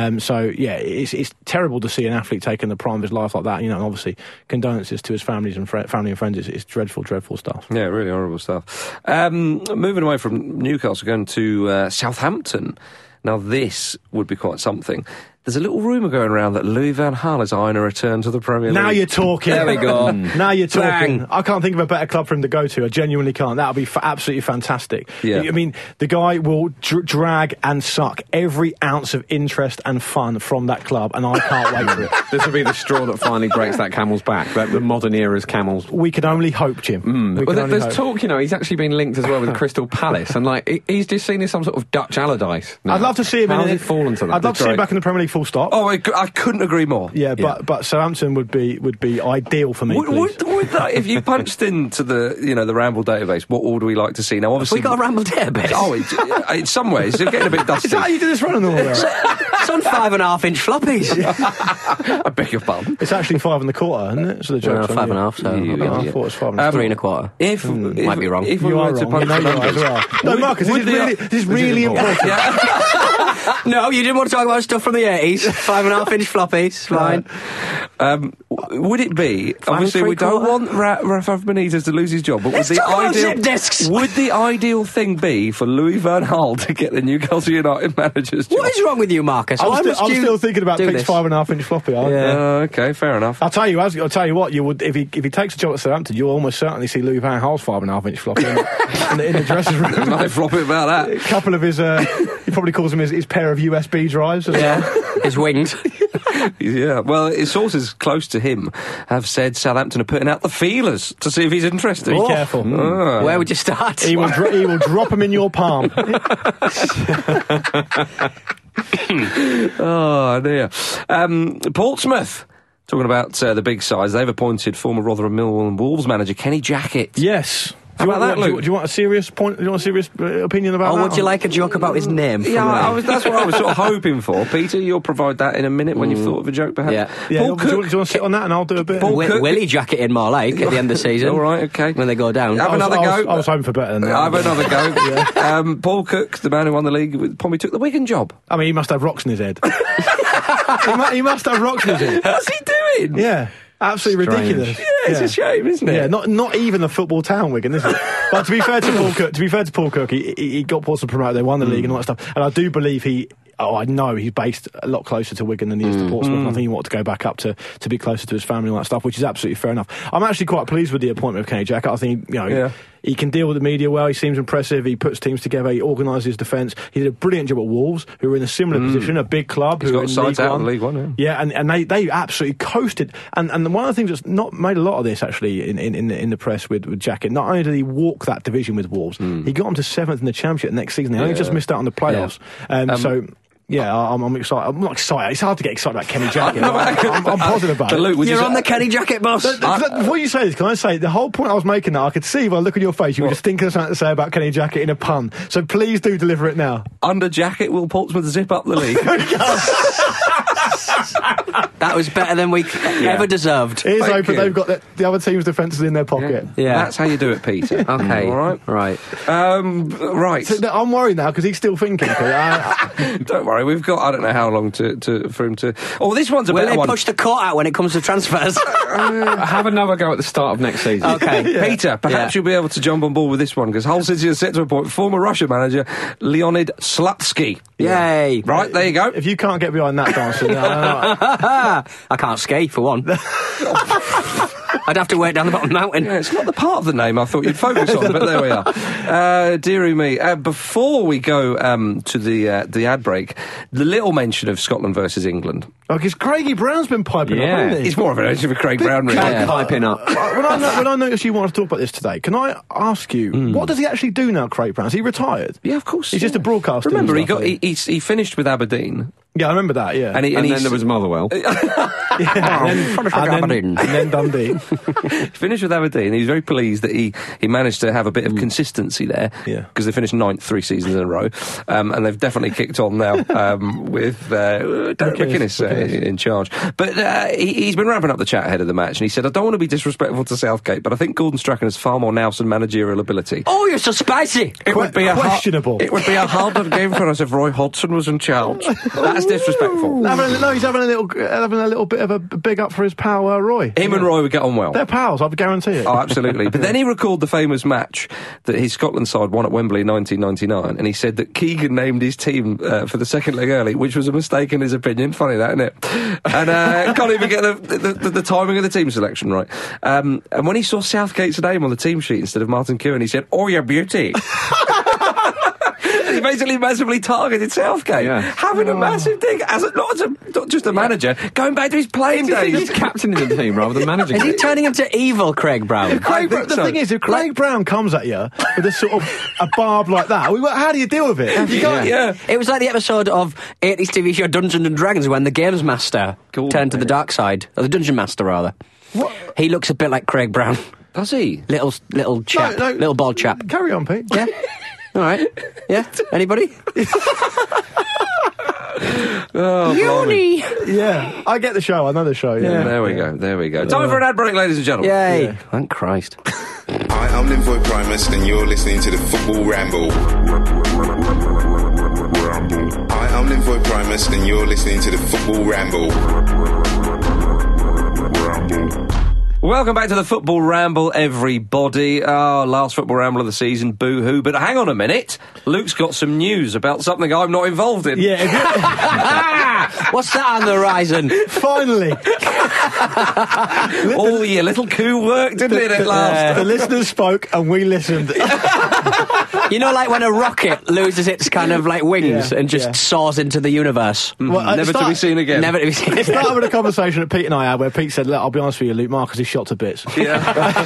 It's terrible to see an athlete taking the prime of his life like that. And obviously, condolences to his family and friends. It's dreadful, dreadful stuff. Yeah, really horrible stuff. Moving away from Newcastle, going to Southampton. Now, this would be quite something. There's a little rumour going around that Louis van Gaal is eyeing a return to the Premier League. Now you're talking. There we go. Now you're talking. Bang. I can't think of a better club for him to go to. I genuinely can't. That would be absolutely fantastic. Yeah. I mean, the guy will drag and suck every ounce of interest and fun from that club, and I can't wait for it. This will be the straw that finally breaks that camel's back, the modern era's camels. We can only hope, Jim. There's talk, he's actually been linked as well with Crystal Palace, and he's just seen as some sort of Dutch Allardyce. I'd love to see him fallen to that? I'd love to see him back in the Premier League full stop. Oh, I couldn't agree more. Yeah, but Southampton would be ideal for me. Would that, if you punched into the Ramble database, what order we like to see? Now, obviously, we got a Ramble database. Oh, in some ways, it's getting a bit dusty. Is that how you do this running the way? It's on 5.5-inch floppies. I beg your pardon. It's actually 5 1/4, isn't it? So the joke's 5.5. So I thought it was 5 3.25. If might be wrong. If you are wrong. No, Marcus, this is really important. No, you didn't want to talk about stuff from the 80s. 5.5-inch floppies, fine. Would it be? Obviously, we don't want Rafa Benitez to lose his job, but would the ideal thing be for Louis van Gaal to get the Newcastle United manager's job? What is wrong with you, Marcus? I'm still thinking about Pete's 5.5-inch floppy. Okay, fair enough. I'll tell you what. You would if he takes a job at Southampton, you'll almost certainly see Louis van Gaal's 5.5-inch floppy in the dressing room. There's nothing floppy about that. A couple of his, he probably calls them his pair of USB drives. His wings. Yeah, well, his sources close to him have said Southampton are putting out the feelers to see if he's interested. Be careful. Where would you start? He will drop them in your palm. Oh, dear. Portsmouth. Talking about the big sides, they've appointed former Rotherham, Millwall and Wolves manager Kenny Jackett. Yes. How about that, Luke? Do you want a serious point? Do you want a serious opinion about that? Or would you like a joke about his name? Yeah, that's what I was sort of hoping for. Peter, you'll provide that in a minute when you've thought of a joke, perhaps. Yeah. Do you want to sit on that and I'll do a bit? Willie Jacket in more like at the end of the season. All right, okay. When they go down. Have another go. I was hoping for better than that. Have another go. Paul Cook, the man who won the league, probably took the Wigan job. I mean, he must have rocks in his head. he must have rocks in his head. What's he doing? Yeah. Absolutely ridiculous. Yeah, it's a shame, isn't it? Yeah, not even a football town, Wigan, is it? But to be fair to Paul Cook, he got Portsmouth promoted. They won the league and all that stuff. And I do believe I know he's based a lot closer to Wigan than he is to Portsmouth. And I think he wanted to go back up to be closer to his family and all that stuff, which is absolutely fair enough. I'm actually quite pleased with the appointment of Kenny Jackett. I think he can deal with the media well. He seems impressive. He puts teams together. He organises defence. He did a brilliant job at Wolves, who were in a similar position, a big club. He's who got sides out in League One. Yeah, and they absolutely coasted. And one of the things that's not made a lot of this actually in the press with Jackett. Not only did he walk that division with Wolves, he got them to 7th in the Championship next season. They only just missed out on the playoffs. So. Yeah, I'm excited. I'm not excited. It's hard to get excited about Kenny Jackett. I'm positive about it. Luke, you're on the Kenny Jackett bus. Before you say this, can I say the whole point I was making that I could see by the look on your face you were just thinking of something to say about Kenny Jackett in a pun. So please do deliver it now. Under Jackett, will Portsmouth zip up the league? That was better than we ever deserved. It is open. They've got the other team's defences in their pocket. Yeah. That's how you do it, Peter. Okay. All right. Right. Right. So, I'm worried now because he's still thinking. Don't worry. We've got I don't know how long for him to. Oh, this one's a better one. Will they push the court out when it comes to transfers? Have another go at the start of next season. Okay. Peter, perhaps you'll be able to jump on board with this one because Hull City is set to appoint former Russia manager Leonid Slutsky. Yay! Right, there you go. If you can't get behind that, dancing, I can't ski for one. I'd have to work down the bottom mountain. Yeah, it's not the part of the name I thought you'd focus on, but there we are. Dearie me. Before we go to the ad break, the little mention of Scotland versus England. Oh, because Craigie Brown's been piping up, hasn't he? He's more of an mention of Craig Brown, really. Piping up. When I noticed you wanted to talk about this today, can I ask you, what does he actually do now, Craig Brown? Is he retired? Yeah, of course. He's just a broadcaster. Remember, he finished with Aberdeen. Yeah, I remember that, yeah. And then there was Motherwell. and then Dundee. Finished with Aberdeen. He was very pleased that he managed to have a bit of consistency there. Yeah. Because they finished 9th 3 seasons in a row. And they've definitely kicked on now with Derek McInnes in charge. But he's been ramping up the chat ahead of the match, and he said, I don't want to be disrespectful to Southgate, but I think Gordon Strachan has far more nous and managerial ability. Oh, you're so spicy! It would be questionable. It would be a harder game for us if Roy Hodgson was in charge. That's disrespectful. He's having a little bit of a big up for his pal, Roy. Him and Roy would get on well. They're pals, I guarantee it. Oh, absolutely. But then he recalled the famous match that his Scotland side won at Wembley in 1999, and he said that Keegan named his team for the second leg early, which was a mistake in his opinion. Funny that, isn't it? And can't even get the timing of the team selection right. And when he saw Southgate's name on the team sheet instead of Martin Keown, he said, "Oh, your beauty." he basically massively targeted Southgate. Having a massive dig, not just a manager, going back to his playing days. He's captaining the team rather than managing Is he turning him to evil Craig Brown? The thing is, if Craig Brown comes at you with a sort of a barb like that, how do you deal with it? It was like the episode of 80s TV show Dungeons and Dragons when the Games Master turned to the dark side. Or the Dungeon Master, rather. What? He looks a bit like Craig Brown. Does he? Little chap. Little bald chap. Carry on, Pete. Yeah. All right. Yeah. Anybody? Uni. Yeah, I get the show. I know the show. Yeah. There we go. Time for an ad break, ladies and gentlemen. Yay. Yeah. Thank Christ. Hi, I'm Linvoy Primus, and you're listening to the Football Ramble. Hi, I'm Linvoy Primus, and you're listening to the Football Ramble. Welcome back to the Football Ramble, everybody. Last Football Ramble of the season, boo-hoo. But hang on a minute. Luke's got some news about something I'm not involved in. Yeah. What's that on the horizon? Finally. All your little coup worked, didn't it, at last? The listeners spoke and we listened. You know, like when a rocket loses its kind of like wings and just soars into the universe. Well, never to be seen again. Never to be seen again. It started with a conversation that Pete and I had where Pete said, look, I'll be honest with you, Luke, Marcus is shot to bits. Yeah.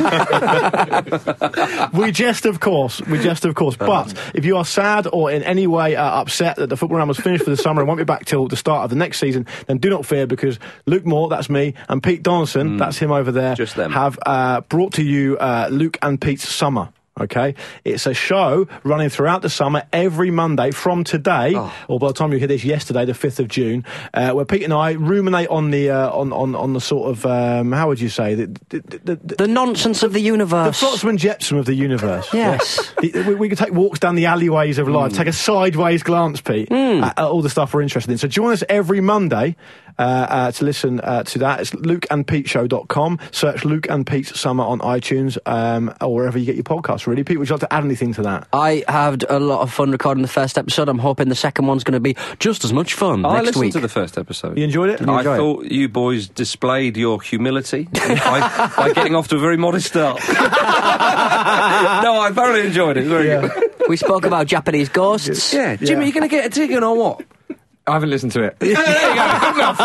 We jest, of course. But if you are sad or in any way upset that the Football Ramble's finished for the summer and won't be back till the start of the next season, then do not fear, because Luke Moore, that's me, and Pete Donaldson, that's him over there, just them, have brought to you Luke and Pete's Summer. Okay, it's a show running throughout the summer every Monday from today, or by the time you hear this, yesterday, the 5th of June, where Pete and I ruminate on the on the sort of how would you say the nonsense of the universe, the Flotsam and Jetsam of the universe. Yes, we could take walks down the alleyways of life, take a sideways glance, Pete, at all the stuff we're interested in. So join us every Monday. To listen to that. It's lukeandpeteshow.com. Search Luke and Pete's Summer on iTunes or wherever you get your podcasts, really. Pete, would you like to add anything to that? I had a lot of fun recording the first episode. I'm hoping the second one's going to be just as much fun next week. I listened to the first episode. You enjoyed it? I thought you boys displayed your humility by getting off to a very modest start. No, I thoroughly enjoyed it. Very good. We spoke about Japanese ghosts. Yeah. Jimmy, are you going to get a ticket or what? I haven't listened to it. There you go. Good enough.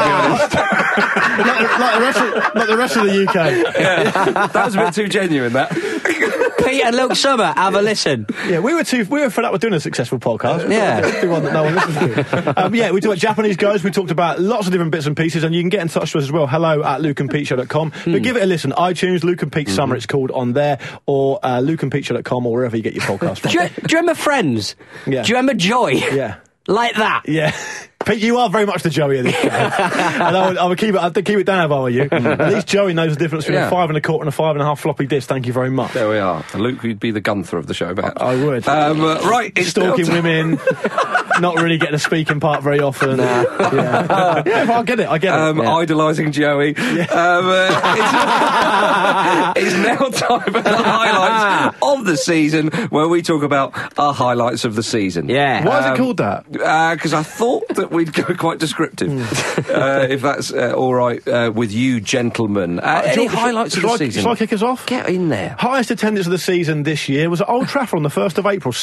like the rest of the UK. Yeah. That was a bit too genuine, that. Pete and Luke Summer, have a listen. Yeah, we were fed up with doing a successful podcast. Yeah. Do one that no one listens to. We talked about Japanese guys, we talked about lots of different bits and pieces, and you can get in touch with us as well. hello@lukeandpeteshow.com. But give it a listen. iTunes, Luke and Pete Summer, it's called on there, or lukeandpeteshow.com, or wherever you get your podcast from. Do you remember Friends? Yeah. Do you remember Joy? Yeah. Like that? Yeah. Pete, you are very much the Joey of this show. And I would keep it down if I were you. At least Joey knows the difference between a 5 1/4 and a 5 1/2 floppy disk. Thank you very much. There we are. Luke, you'd be the Gunther of the show, perhaps. I would. Right, it's stalking women, not really getting a speaking part very often. Nah. Yeah, I get it. Idolising Joey. Yeah. It's now time for the highlights of the season, where we talk about our highlights of the season. Yeah. Why is it called that? Because I thought that we'd go quite descriptive, if that's all right with you gentlemen. Any highlights of the season? Shall I kick us off? Get in there. Highest attendance of the season this year was at Old Trafford on the 1st of April.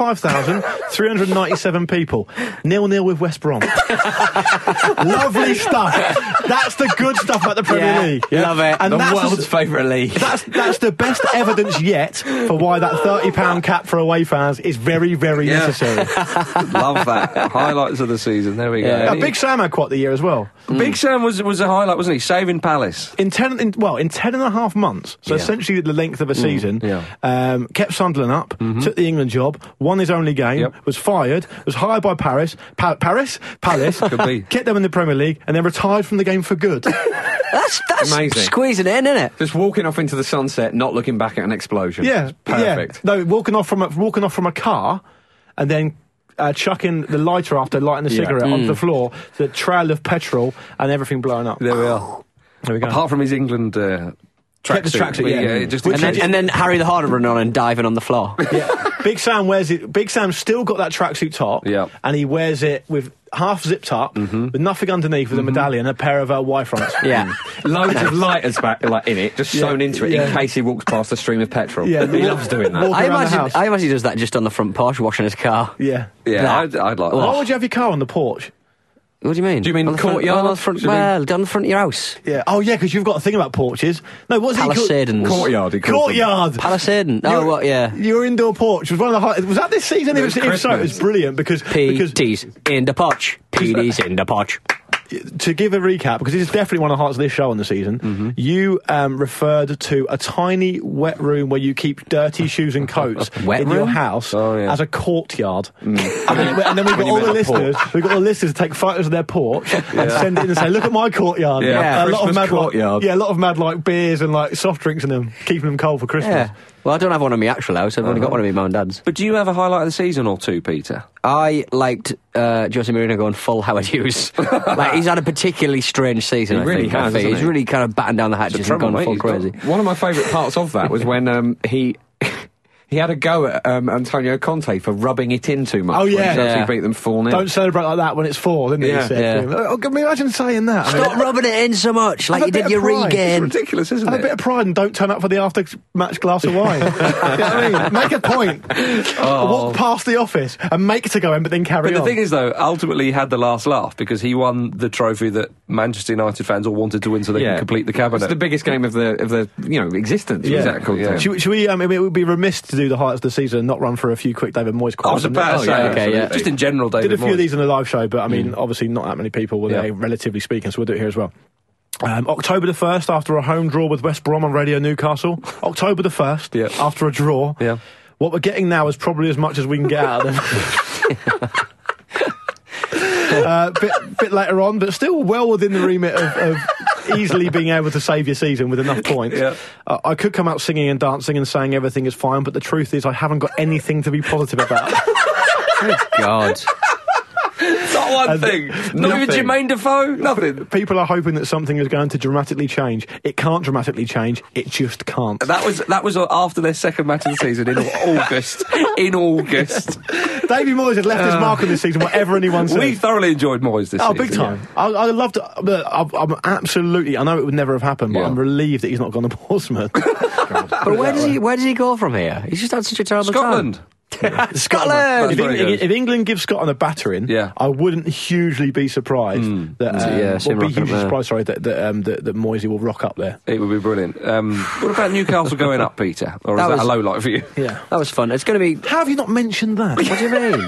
75,397 people. 0-0 with West Brom. Lovely stuff. That's the good stuff about the Premier League. Yeah. Love it. And the world's favourite league. That's the best evidence yet for why that £30 cap for away fans is very, very necessary. Love that. Highlights of the season. There we go. Big Sam had quite the year as well. Big Sam was a highlight, wasn't he? Saving Palace. In 10 and a half months, so essentially the length of a season, kept Sunderland up, took the England job, won his only game, was fired, was hired by Palace, Could be. kept them in the Premier League, and then retired from the game for good. That's amazing. Squeezing it in, isn't it? Just walking off into the sunset, not looking back at an explosion. Yeah, it's perfect. Yeah. No, walking off from a car, and then chucking the lighter after lighting the cigarette onto the floor, the trail of petrol and everything blowing up. There we are. There we go. Apart from his England tracksuit. Yeah. And then Harry the Harder running on and diving on the floor. Yeah. Big Sam wears it. Big Sam's still got that tracksuit top, and he wears it with half zipped up, with nothing underneath, with a medallion, and a pair of Y-fronts. Yeah, loads of lighters back in it, just sewn into it in case he walks past a stream of petrol. Yeah, he loves doing that. I imagine he does that just on the front porch, washing his car. Yeah, I'd like that. Why would you have your car on the porch? What do you mean? Do you mean on the courtyard? On the front, on the front of your house. Yeah. Oh, yeah, because you've got a thing about porches. No, what's it called? Palisadens. Courtyard. Palisaden. Oh, what? Yeah. Your indoor porch was one of the highest. Was that this season? If so, it was brilliant because PD's in the porch. PD's in the porch. To give a recap, because this is definitely one of the highlights of this show on the season, you referred to a tiny wet room where you keep dirty shoes and coats in your house as a courtyard. And then we've got all the listeners. We've got all the listeners to take photos of their porch and send it in and say, "Look at my courtyard." Yeah, a lot of mad courtyard. a lot of mad like beers and like soft drinks in them, keeping them cold for Christmas. Yeah. Well, I don't have one in my actual house. I've only got one in my mum and dad's. But do you have a highlight of the season or two, Peter? I liked Jose Mourinho going full Howard Hughes. Like, he's had a particularly strange season. He really has. He's really kind of battened down the hatches and gone full crazy. One of my favourite parts of that was when he had a go at Antonio Conte for rubbing it in too much. Oh, yeah. When he beat them 4-0. Don't celebrate like that when it's 4, didn't he? Yeah. He said to him. Oh, can you imagine saying that? Stop rubbing it in so much, like you did your regain. It's ridiculous, isn't Have a bit of pride and don't turn up for the after-match glass of wine. You know what I mean? Make a point. Walk past the office and make to go in, but then carry on. But the thing is, though, ultimately he had the last laugh because he won the trophy that Manchester United fans all wanted to win so they can complete the cabinet. It's the biggest game of the existence. Yeah. Exactly. Yeah. Should we? I mean, it would be remiss to do the highlights of the season and not run through a few quick David Moyes quotes. I was about to say, just in general, David Moyes. Did a few of these in the live show, but I mean, obviously not that many people were there, relatively speaking, so we'll do it here as well. October the 1st, after a home draw with West Brom on Radio Newcastle. October the 1st, after a draw. Yeah. What we're getting now is probably as much as we can get out of them. Bit later on, but still well within the remit of easily being able to save your season with enough points. I could come out singing and dancing and saying everything is fine, but the truth is I haven't got anything to be positive about. Good God. Not one thing. Not even Jermaine Defoe. Nothing. People are hoping that something is going to dramatically change. It can't dramatically change. It just can't. That was after their second match of the season in August. In August. Davy Moyes had left his mark on this season, whatever anyone said. We thoroughly enjoyed Moyes this season. Oh, big time. Yeah. I loved it. I'm absolutely, I know it would never have happened, but I'm relieved that he's not gone to Portsmouth. But where does he go from here? He's just had such a terrible Scotland. time. Scotland! If England gives Scotland a battering, I wouldn't hugely be surprised that that Moisey will rock up there. It would be brilliant. What about Newcastle going up, Peter? Or is that a low light for you? Yeah, that was fun. It's going to be. How have you not mentioned that? What do you mean?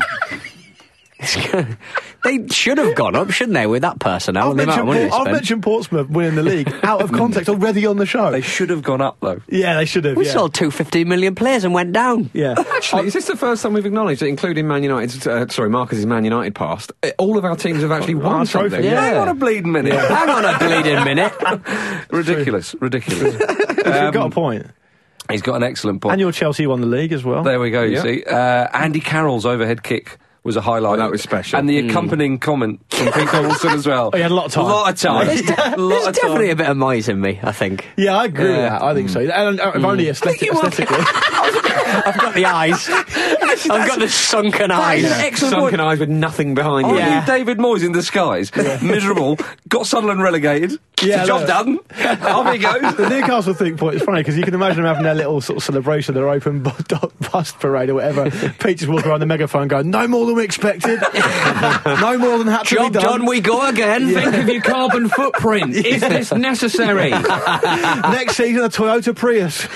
They should have gone up, shouldn't they, with that personnel? I've mentioned Portsmouth winning the league out of context already on the show. They should have gone up, though. Yeah, they should have. We sold 250 million players and went down. Yeah. Actually, is this the first time we've acknowledged that, including Man United's, Marcus's Man United past, all of our teams have actually won something? Yeah. Hang on a bleeding minute. Hang on a bleeding minute. Ridiculous. He's got a point. He's got an excellent point. And your Chelsea won the league as well. There we go, you see. Andy Carroll's overhead kick was a highlight. That was special. And the accompanying comment from Peter Wilson as well. He had a lot of time. There's definitely a bit of Moyes in me, I think. Yeah, I agree with that. I think so. And only aesthetically. I've got the eyes. I've got the sunken eyes. Sunken eyes with nothing behind you. You David Moyes in disguise. Miserable. Got Sunderland relegated. Job done. Off he goes. The Newcastle thing point is funny because you can imagine them having their little sort of celebration, their open bust parade or whatever. Pete just walking around the megaphone going, no more than we expected. No more than had to be done. Job done, we go again. Think of your carbon footprint. Is this necessary? Next season, a Toyota Prius.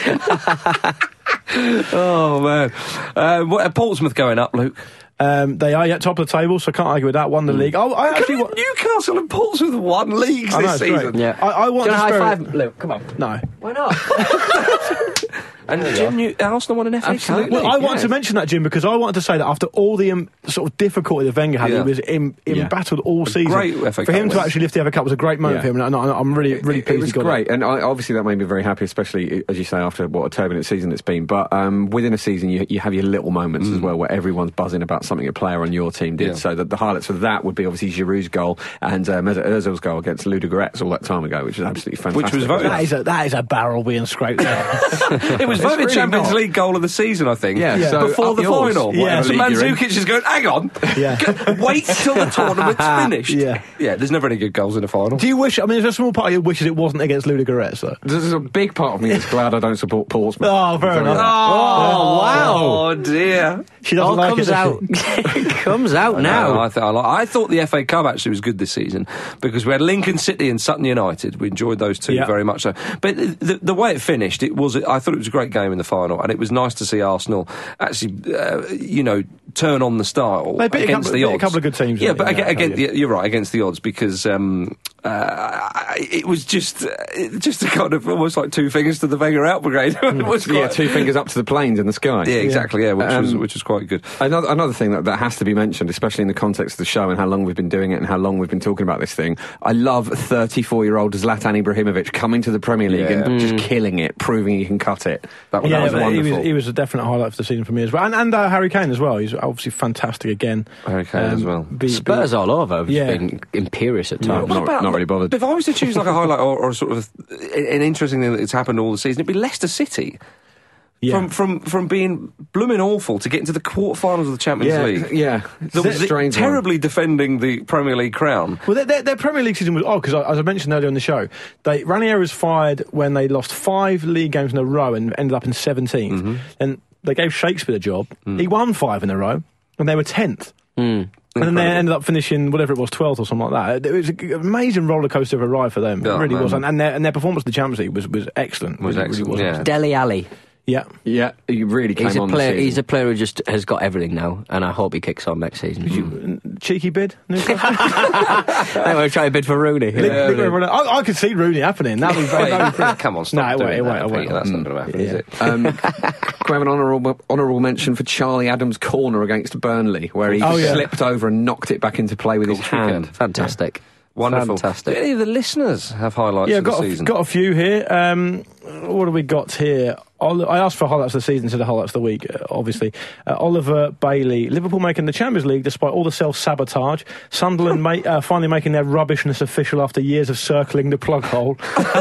Oh, man. Portsmouth going up, Luke? They are top of the table, so I can't argue with that. Won the league. I actually Newcastle and Portsmouth won leagues this season. Yeah. I want to high five, Luke. Come on. No. Why not? And Arsenal won an FA Cup. Well, I wanted to mention that, Jim, because I wanted to say that after all the sort of difficulty that Wenger had, he was embattled all season. Great FA Cup. For him to actually lift the FA Cup was a great moment for him, and I'm really pleased. It was great, and obviously that made me very happy, especially, as you say, after what a turbulent season it's been. But within a season, you have your little moments as well, where everyone's buzzing about something a player on your team did. So that the highlights for that would be obviously Giroud's goal and Mesut Ozil's goal against Ludogorets all that time ago, which was absolutely fantastic. Which was voted. That is a barrel being scraped out. It was was voted really Champions not. League goal of the season, I think. Yeah, so before up the yours. final. Yeah. So Whatever league you're in. Mandzukic is going, hang on, wait till the tournament's finished. Yeah, there's never any good goals in the final. Do you wish? I mean, there's a small part of you wishes it wasn't against Ludogorets, though. There's a big part of me that's glad I don't support Portsmouth. Oh, fair enough. wow. Oh dear. She doesn't like comes it, does out. she? Comes out now. No, I thought the FA Cup actually was good this season because we had Lincoln City and Sutton United. We enjoyed those two very much so. But the way it finished, I thought it was a great game in the final, and it was nice to see Arsenal actually, turn on the style They beat against the odds. a couple of good teams. Yeah, but you're right, against the odds because it was just a kind of almost like two fingers to the Wenger out brigade. It was quite, two fingers up to the planes in the sky. Yeah, exactly. Yeah, which was quite good. Another thing that has to be mentioned, especially in the context of the show and how long we've been doing it and how long we've been talking about this thing. I love 34-year-old Zlatan Ibrahimovic coming to the Premier League and just killing it, proving he can cut it. That was wonderful. He was a definite highlight for the season for me as well, and Harry Kane as well. He's obviously fantastic again. Harry Kane as well. Spurs all over. Been imperious at times. Not really bothered. If I was to choose like a highlight or sort of an interesting thing that's happened all the season, it'd be Leicester City. Yeah. From being blooming awful to get into the quarterfinals of the Champions League. Yeah, terribly defending the Premier League crown. Well, their Premier League season was because as I mentioned earlier in the show, Ranieri was fired when they lost 5 league games in a row and ended up in 17th. And they gave Shakespeare the job. He won 5 in a row, and they were 10th. And then they ended up finishing, whatever it was, 12th or something like that. It was an amazing rollercoaster of a ride for them. It really was. And their performance in the Champions League was excellent. Excellent. Dele Alli. Yeah, he really came on the season. He's a player who just has got everything now, and I hope he kicks on next season. Cheeky bid? They were trying to bid for Rooney. I could see Rooney happening. That'd be very Come on, stop doing that, Peter. That's not going to happen, is it? Can we have an honourable mention for Charlie Adams' corner against Burnley, where he slipped over and knocked it back into play with his hand. Fantastic. Wonderful. Fantastic. Do any of the listeners have highlights of the season? Got a few here. What have we got here? I asked for highlights of the season instead of highlights of the week, obviously. Oliver Bailey. Liverpool making the Champions League despite all the self-sabotage. Sunderland finally making their rubbishness official after years of circling the plug hole.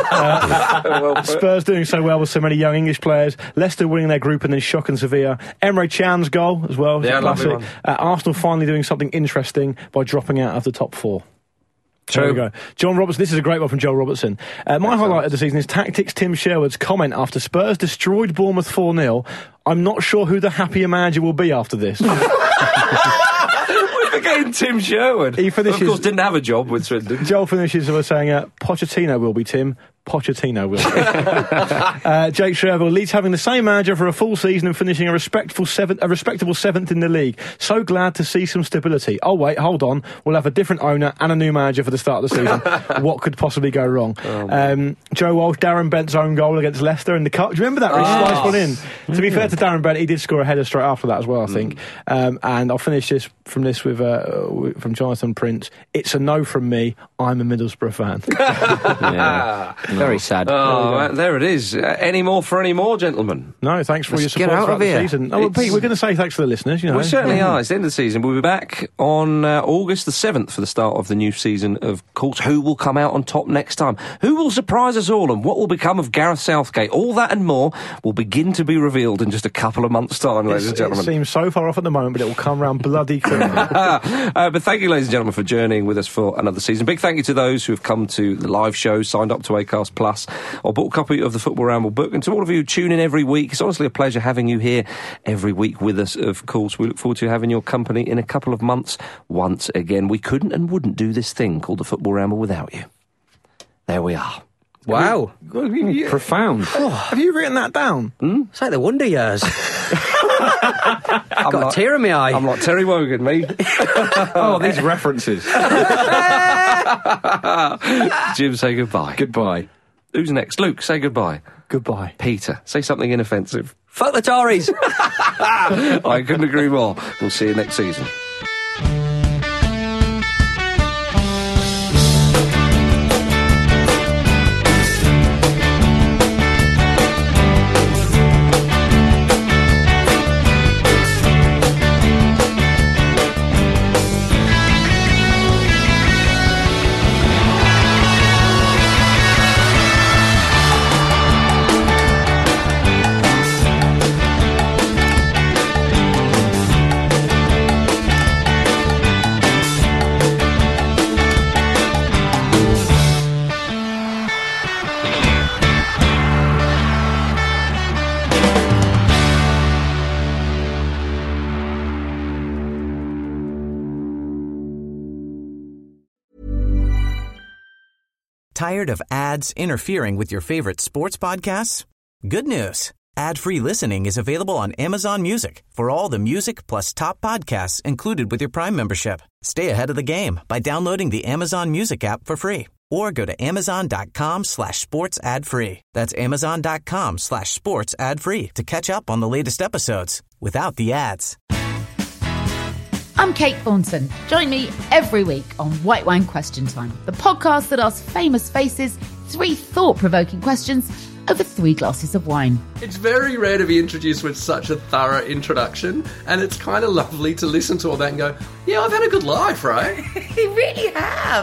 Spurs doing so well with so many young English players. Leicester winning their group and then shocking Sevilla. Emre Can's goal as well. Yeah, lovely one. Arsenal finally doing something interesting by dropping out of the top 4. True. There we go. John Robertson, this is a great one from Joel Robertson. My highlight of the season is Tactics Tim Sherwood's comment after Spurs destroyed Bournemouth 4-0. I'm not sure who the happier manager will be after this. We're forgetting Tim Sherwood. He finishes, of course, didn't have a job with Swindon. Joel finishes by saying, Pochettino will be, Tim. Pochettino will. Jake Sherville, Leeds having the same manager for a full season and finishing a respectable 7th in the league. So glad to see some stability. Oh wait, hold on. We'll have a different owner and a new manager for the start of the season. What could possibly go wrong? Joe Walsh, Darren Bent's own goal against Leicester in the cup. Do you remember that? He sliced one in. To be fair to Darren Bent, he did score a header straight after that as well, I think. And I'll finish this with from Jonathan Prince. It's a no from me. I'm a Middlesbrough fan. Very sad. Oh, there it is. Any more, gentlemen? No, thanks for your support throughout the season. Oh, well, Pete, we're going to say thanks to the listeners. You know. We certainly are. It's the end of the season. We'll be back on August the 7th for the start of the new season of Courts. Who will come out on top next time? Who will surprise us all? And what will become of Gareth Southgate? All that and more will begin to be revealed in just a couple of months' time, ladies and gentlemen. It seems so far off at the moment, but it will come round bloody quickly. But thank you, ladies and gentlemen, for journeying with us for another season. Big thank you to those who have come to the live show, signed up to Acast Plus, or bought a copy of the Football Ramble book. And to all of you who tune in every week, it's honestly a pleasure having you here every week with us, of course. We look forward to having your company in a couple of months once again. We couldn't and wouldn't do this thing called the Football Ramble without you. There we are. Wow. Profound. Have you written that down? It's like the Wonder Years. I've got a tear in my eye. I'm like Terry Wogan, me. Oh, these references. Jim, say goodbye. Goodbye. Who's next? Luke, say goodbye. Goodbye. Peter, say something inoffensive. Fuck the Tories. I couldn't agree more. We'll see you next season. Tired of ads interfering with your favorite sports podcasts? Good news. Ad-free listening is available on Amazon Music for all the music plus top podcasts included with your Prime membership. Stay ahead of the game by downloading the Amazon Music app for free or go to amazon.com/sports ad free. That's amazon.com/sports ad free to catch up on the latest episodes without the ads. I'm Kate Thornton. Join me every week on White Wine Question Time, the podcast that asks famous faces 3 thought-provoking questions over 3 glasses of wine. It's very rare to be introduced with such a thorough introduction, and it's kind of lovely to listen to all that and go, yeah, I've had a good life, right? You really have.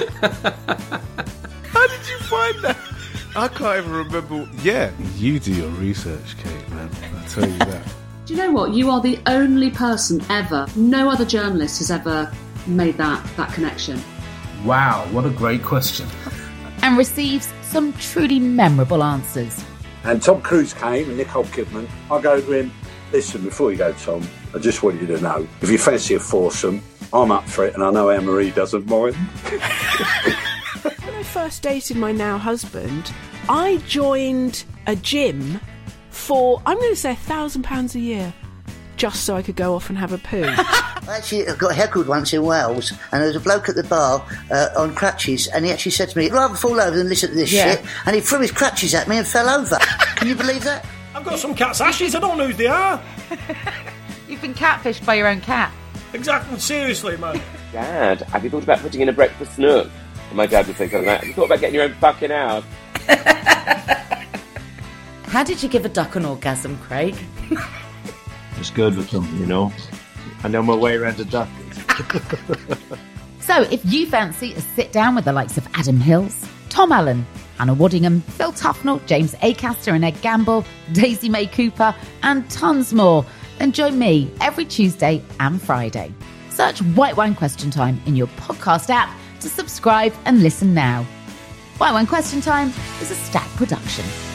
How did you find that? I can't even remember. Yeah, you do your research, Kate, man. I tell you that. Do you know what? You are the only person ever, no other journalist has ever made that connection. Wow, what a great question. And receives some truly memorable answers. And Tom Cruise came and Nicole Kidman. I go to him, listen, before you go, Tom, I just want you to know, if you fancy a foursome, I'm up for it, and I know Anne-Marie doesn't mind. When I first dated my now husband, I joined a gym for, I'm going to say £1,000 a year, just so I could go off and have a poo. I actually got heckled once in Wales, and there was a bloke at the bar on crutches, and he actually said to me, I'd rather fall over than listen to this shit, and he threw his crutches at me and fell over. Can you believe that? I've got some cat's ashes, I don't know who they are. You've been catfished by your own cat. Exactly, seriously, man. Dad, have you thought about putting in a breakfast nook? And my dad would say something like that. Have you thought about getting your own fucking house? How did you give a duck an orgasm, Craig? It's good with them, you know. I know my way around a duck. So if you fancy a sit down with the likes of Adam Hills, Tom Allen, Hannah Waddingham, Phil Tufnell, James Acaster and Ed Gamble, Daisy May Cooper, and tons more, then join me every Tuesday and Friday. Search White Wine Question Time in your podcast app to subscribe and listen now. White Wine Question Time is a Stack production.